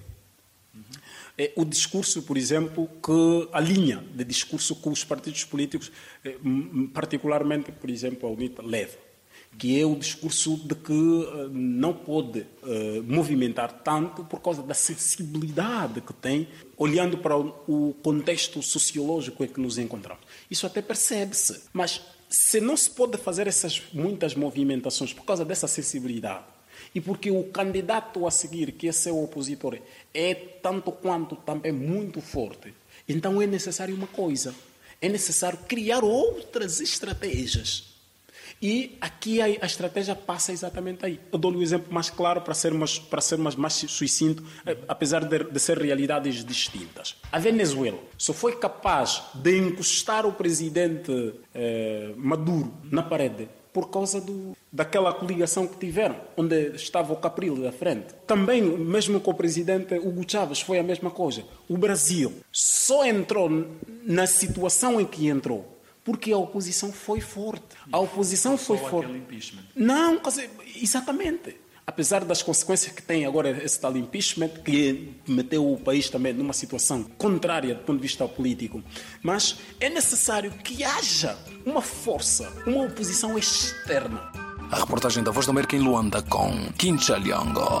é, o discurso, por exemplo, que a linha de discurso que os partidos políticos, é, particularmente, por exemplo, a UNITA, leva, que é o discurso de que uh, não pode uh, movimentar tanto por causa da sensibilidade que tem, olhando para o, o contexto sociológico em que nos encontramos. Isso até percebe-se, mas se não se pode fazer essas muitas movimentações por causa dessa sensibilidade, e porque o candidato a seguir, que é seu opositor, é tanto quanto também muito forte, então é necessário uma coisa, é necessário criar outras estratégias. E aqui a, a estratégia passa exatamente aí. Eu dou-lhe um exemplo mais claro para ser mais, para ser mais, mais sucinto, apesar de, de ser realidades distintas. A Venezuela só foi capaz de encostar o presidente eh, Maduro na parede por causa do, daquela coligação que tiveram, onde estava o Capriles à frente. Também, mesmo com o presidente Hugo Chávez, foi a mesma coisa. O Brasil só entrou na situação em que entrou porque a oposição foi forte. A oposição foi forte. Não, exatamente. Apesar das consequências que tem agora esse tal impeachment, que meteu o país também numa situação contrária do ponto de vista político. Mas é necessário que haja uma força, uma oposição externa. A reportagem da Voz da América em Luanda com Kincha Liongo.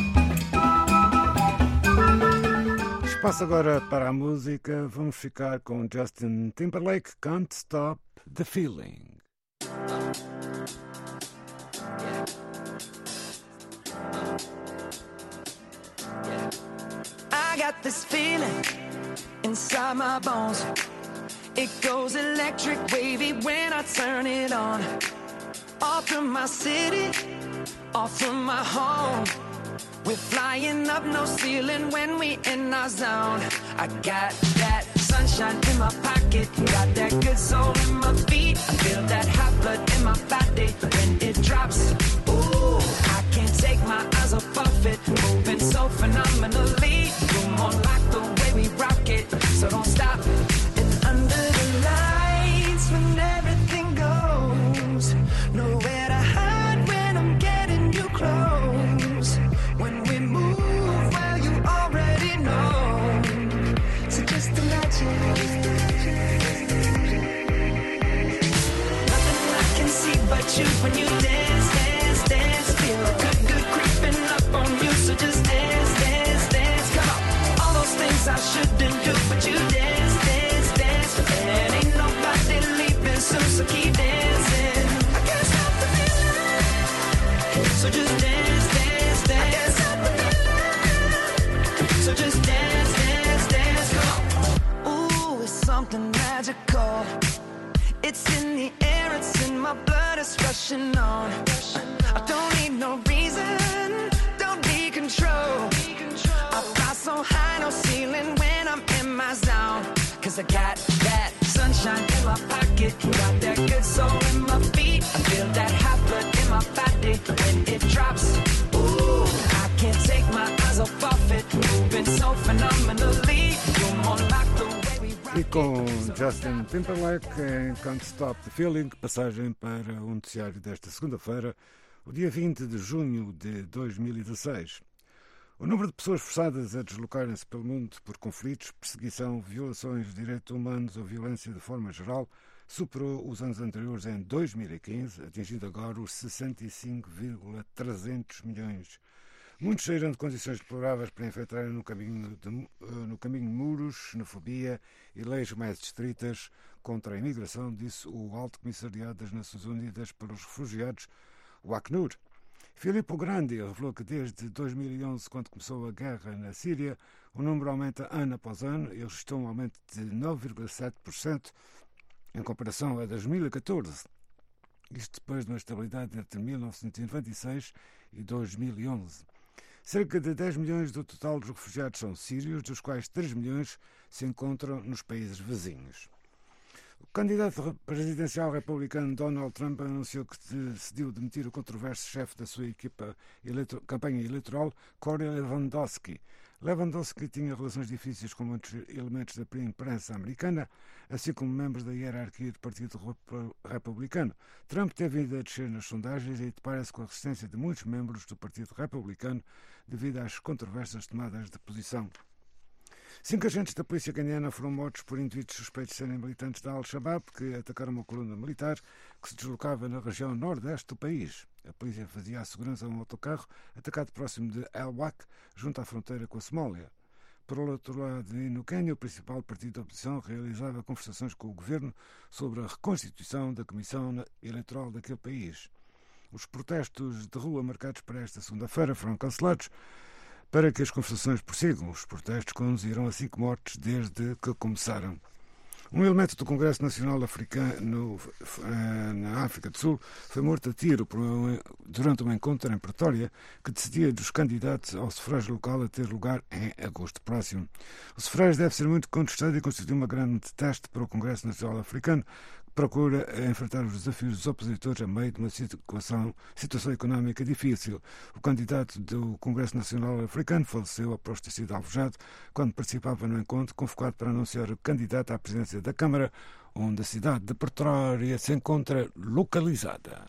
Espaço agora para a música. Vamos ficar com Justin Timberlake, Can't Stop the Feeling. I got this feeling inside my bones. It goes electric wavy when I turn it on. Off from my city, off from my home. We're flying up, no ceiling when we in our zone. I got that sunshine in my pocket, got that good soul in my feet. I feel that hot blood in my body when it drops. Ooh, I can't take my eyes off of it, moving so phenomenally. You're more like the way we rock it, so don't stop. And under the lights, when everything goes, nowhere to hide when I'm getting you close. When we move, well, you already know. So just imagine. Nothing I can see but you when you dance, dance, dance. Feel good, good creeping up on you. So just dance, dance, dance. Come on. All those things I shouldn't do, but you dance, dance, dance. And ain't nobody leaving soon, so keep dancing. I can't stop the feeling. So just dance, dance, dance. So just dance, dance, dance, come on. Ooh, it's something magical. It's in the air, it's in my blood, it's rushing on. I don't need no reason, don't be control. I fly so high, no ceiling when I'm in my zone. Cause I got that sunshine in my pocket, got that good soul in my feet. I feel that hot blood in my body when it drops. Ooh, I can't take my eyes off of it, moving so phenomenally. You're com Justin Timberlake em Can't Stop the Feeling, passagem para o noticiário desta segunda-feira, o dia vinte de junho de dois mil e dezasseis. O número de pessoas forçadas a deslocarem-se pelo mundo por conflitos, perseguição, violações de direitos humanos ou violência de forma geral superou os anos anteriores em dois mil e quinze, atingindo agora os sessenta e cinco vírgula trezentos milhões. Muitos saíram de condições deploráveis para enfrentarem no caminho, de, no caminho muros, xenofobia e leis mais estritas contra a imigração, disse o Alto Comissariado das Nações Unidas para os Refugiados, o Acnur. Filippo Grandi revelou que desde dois mil e onze, quando começou a guerra na Síria, o número aumenta ano após ano e registrou um aumento de nove vírgula sete por cento em comparação a dois mil e catorze. Isto depois de uma estabilidade entre mil novecentos e noventa e seis e dois mil e onze. Cerca de dez milhões do total dos refugiados são sírios, dos quais três milhões se encontram nos países vizinhos. O candidato presidencial republicano Donald Trump anunciou que decidiu demitir o controverso chefe da sua equipa eleito- campanha eleitoral, Corey Lewandowski. Lewandowski tinha relações difíceis com muitos elementos da imprensa americana, assim como membros da hierarquia do Partido Republicano. Trump teve vindo a descer nas sondagens e depara-se com a resistência de muitos membros do Partido Republicano devido às controversas tomadas de posição. Cinco agentes da polícia caniana foram mortos por indivíduos suspeitos de serem militantes da Al-Shabaab que atacaram uma coluna militar que se deslocava na região nordeste do país. A polícia fazia a segurança a um autocarro atacado próximo de El-Wak, junto à fronteira com a Somália. Por outro lado, no Quênia, o principal partido da oposição realizava conversações com o governo sobre a reconstituição da Comissão Eleitoral daquele país. Os protestos de rua marcados para esta segunda-feira foram cancelados para que as conversações prossigam. Os protestos conduziram a cinco mortes desde que começaram. Um elemento do Congresso Nacional Africano na África do Sul foi morto a tiro durante um encontro em Pretória que decidia dos candidatos ao sufrágio local a ter lugar em agosto próximo. O sufrágio deve ser muito contestado e constitui uma grande teste para o Congresso Nacional Africano, que procura enfrentar os desafios dos opositores a meio de uma situação, situação económica difícil. O candidato do Congresso Nacional Africano faleceu após ter sido alvejado quando participava no encontro convocado para anunciar o candidato à presidência da Câmara, onde a cidade de Pretória se encontra localizada.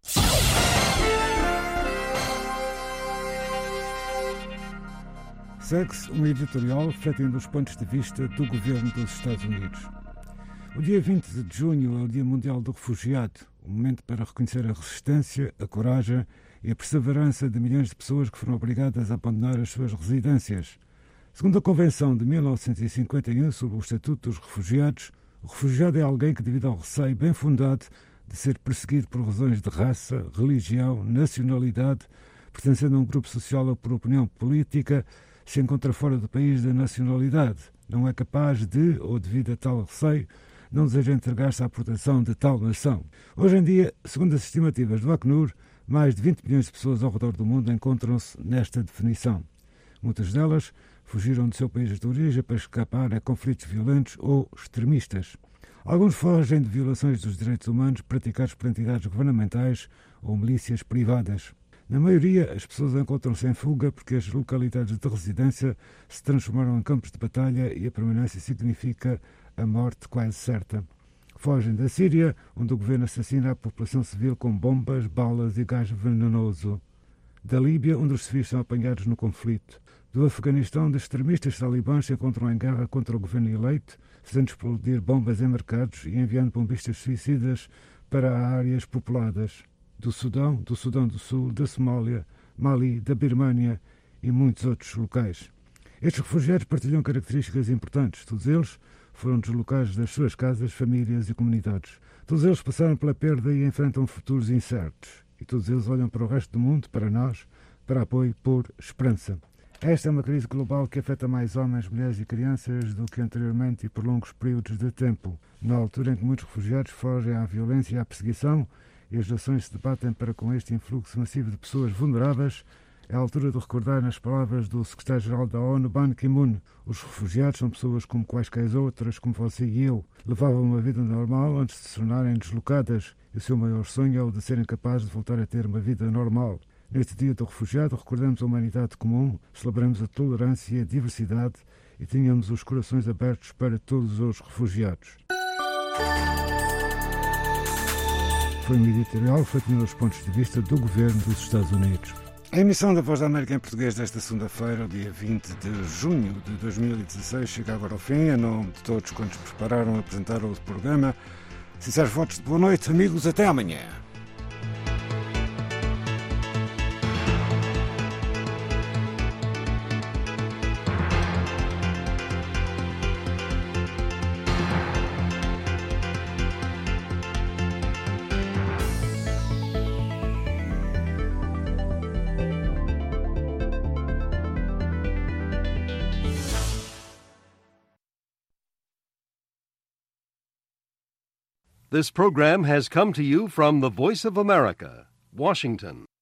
Segue-se um editorial refletindo os pontos de vista do governo dos Estados Unidos. O dia vinte de junho é o Dia Mundial do Refugiado, um momento para reconhecer a resistência, a coragem e a perseverança de milhões de pessoas que foram obrigadas a abandonar as suas residências. Segundo a Convenção de mil novecentos e cinquenta e um sobre o Estatuto dos Refugiados, o refugiado é alguém que, devido ao receio bem fundado de ser perseguido por razões de raça, religião, nacionalidade, pertencendo a um grupo social ou por opinião política, se encontra fora do país da nacionalidade, não é capaz de, ou devido a tal receio, não deseja entregar-se à proteção de tal nação. Hoje em dia, segundo as estimativas do Acnur, mais de vinte milhões de pessoas ao redor do mundo encontram-se nesta definição. Muitas delas fugiram do seu país de origem para escapar a conflitos violentos ou extremistas. Alguns fogem de violações dos direitos humanos praticados por entidades governamentais ou milícias privadas. Na maioria, as pessoas encontram-se em fuga porque as localidades de residência se transformaram em campos de batalha e a permanência significa a morte quase certa. Fogem da Síria, onde o governo assassina a população civil com bombas, balas e gás venenoso. Da Líbia, onde os civis são apanhados no conflito. Do Afeganistão, onde extremistas talibãs se encontram em guerra contra o governo eleito, fazendo explodir bombas em mercados e enviando bombistas suicidas para áreas populadas. Do Sudão, do Sudão do Sul, da Somália, Mali, da Birmânia e muitos outros locais. Estes refugiados partilham características importantes. Todos eles foram deslocados das suas casas, famílias e comunidades. Todos eles passaram pela perda e enfrentam futuros incertos. E todos eles olham para o resto do mundo, para nós, para apoio por esperança. Esta é uma crise global que afeta mais homens, mulheres e crianças do que anteriormente e por longos períodos de tempo. Na altura em que muitos refugiados fogem à violência e à perseguição e as nações se debatem para com este influxo massivo de pessoas vulneráveis, é a altura de recordar nas palavras do secretário-geral da ONU, Ban Ki-moon: os refugiados são pessoas como quaisquer outras, como você e eu. Levavam uma vida normal antes de se tornarem deslocadas e o seu maior sonho é o de serem capazes de voltar a ter uma vida normal. Neste Dia do Refugiado, recordamos a humanidade comum, celebramos a tolerância e a diversidade e tínhamos os corações abertos para todos os refugiados. Foi um editorial feito nos pontos de vista do governo dos Estados Unidos. A emissão da Voz da América em português desta segunda-feira, dia vinte de junho de dois mil e dezasseis, chega agora ao fim. Em nome de todos quantos prepararam e apresentaram o programa, sinceros votos de boa noite, amigos, até amanhã. This program has come to you from the Voice of America, Washington.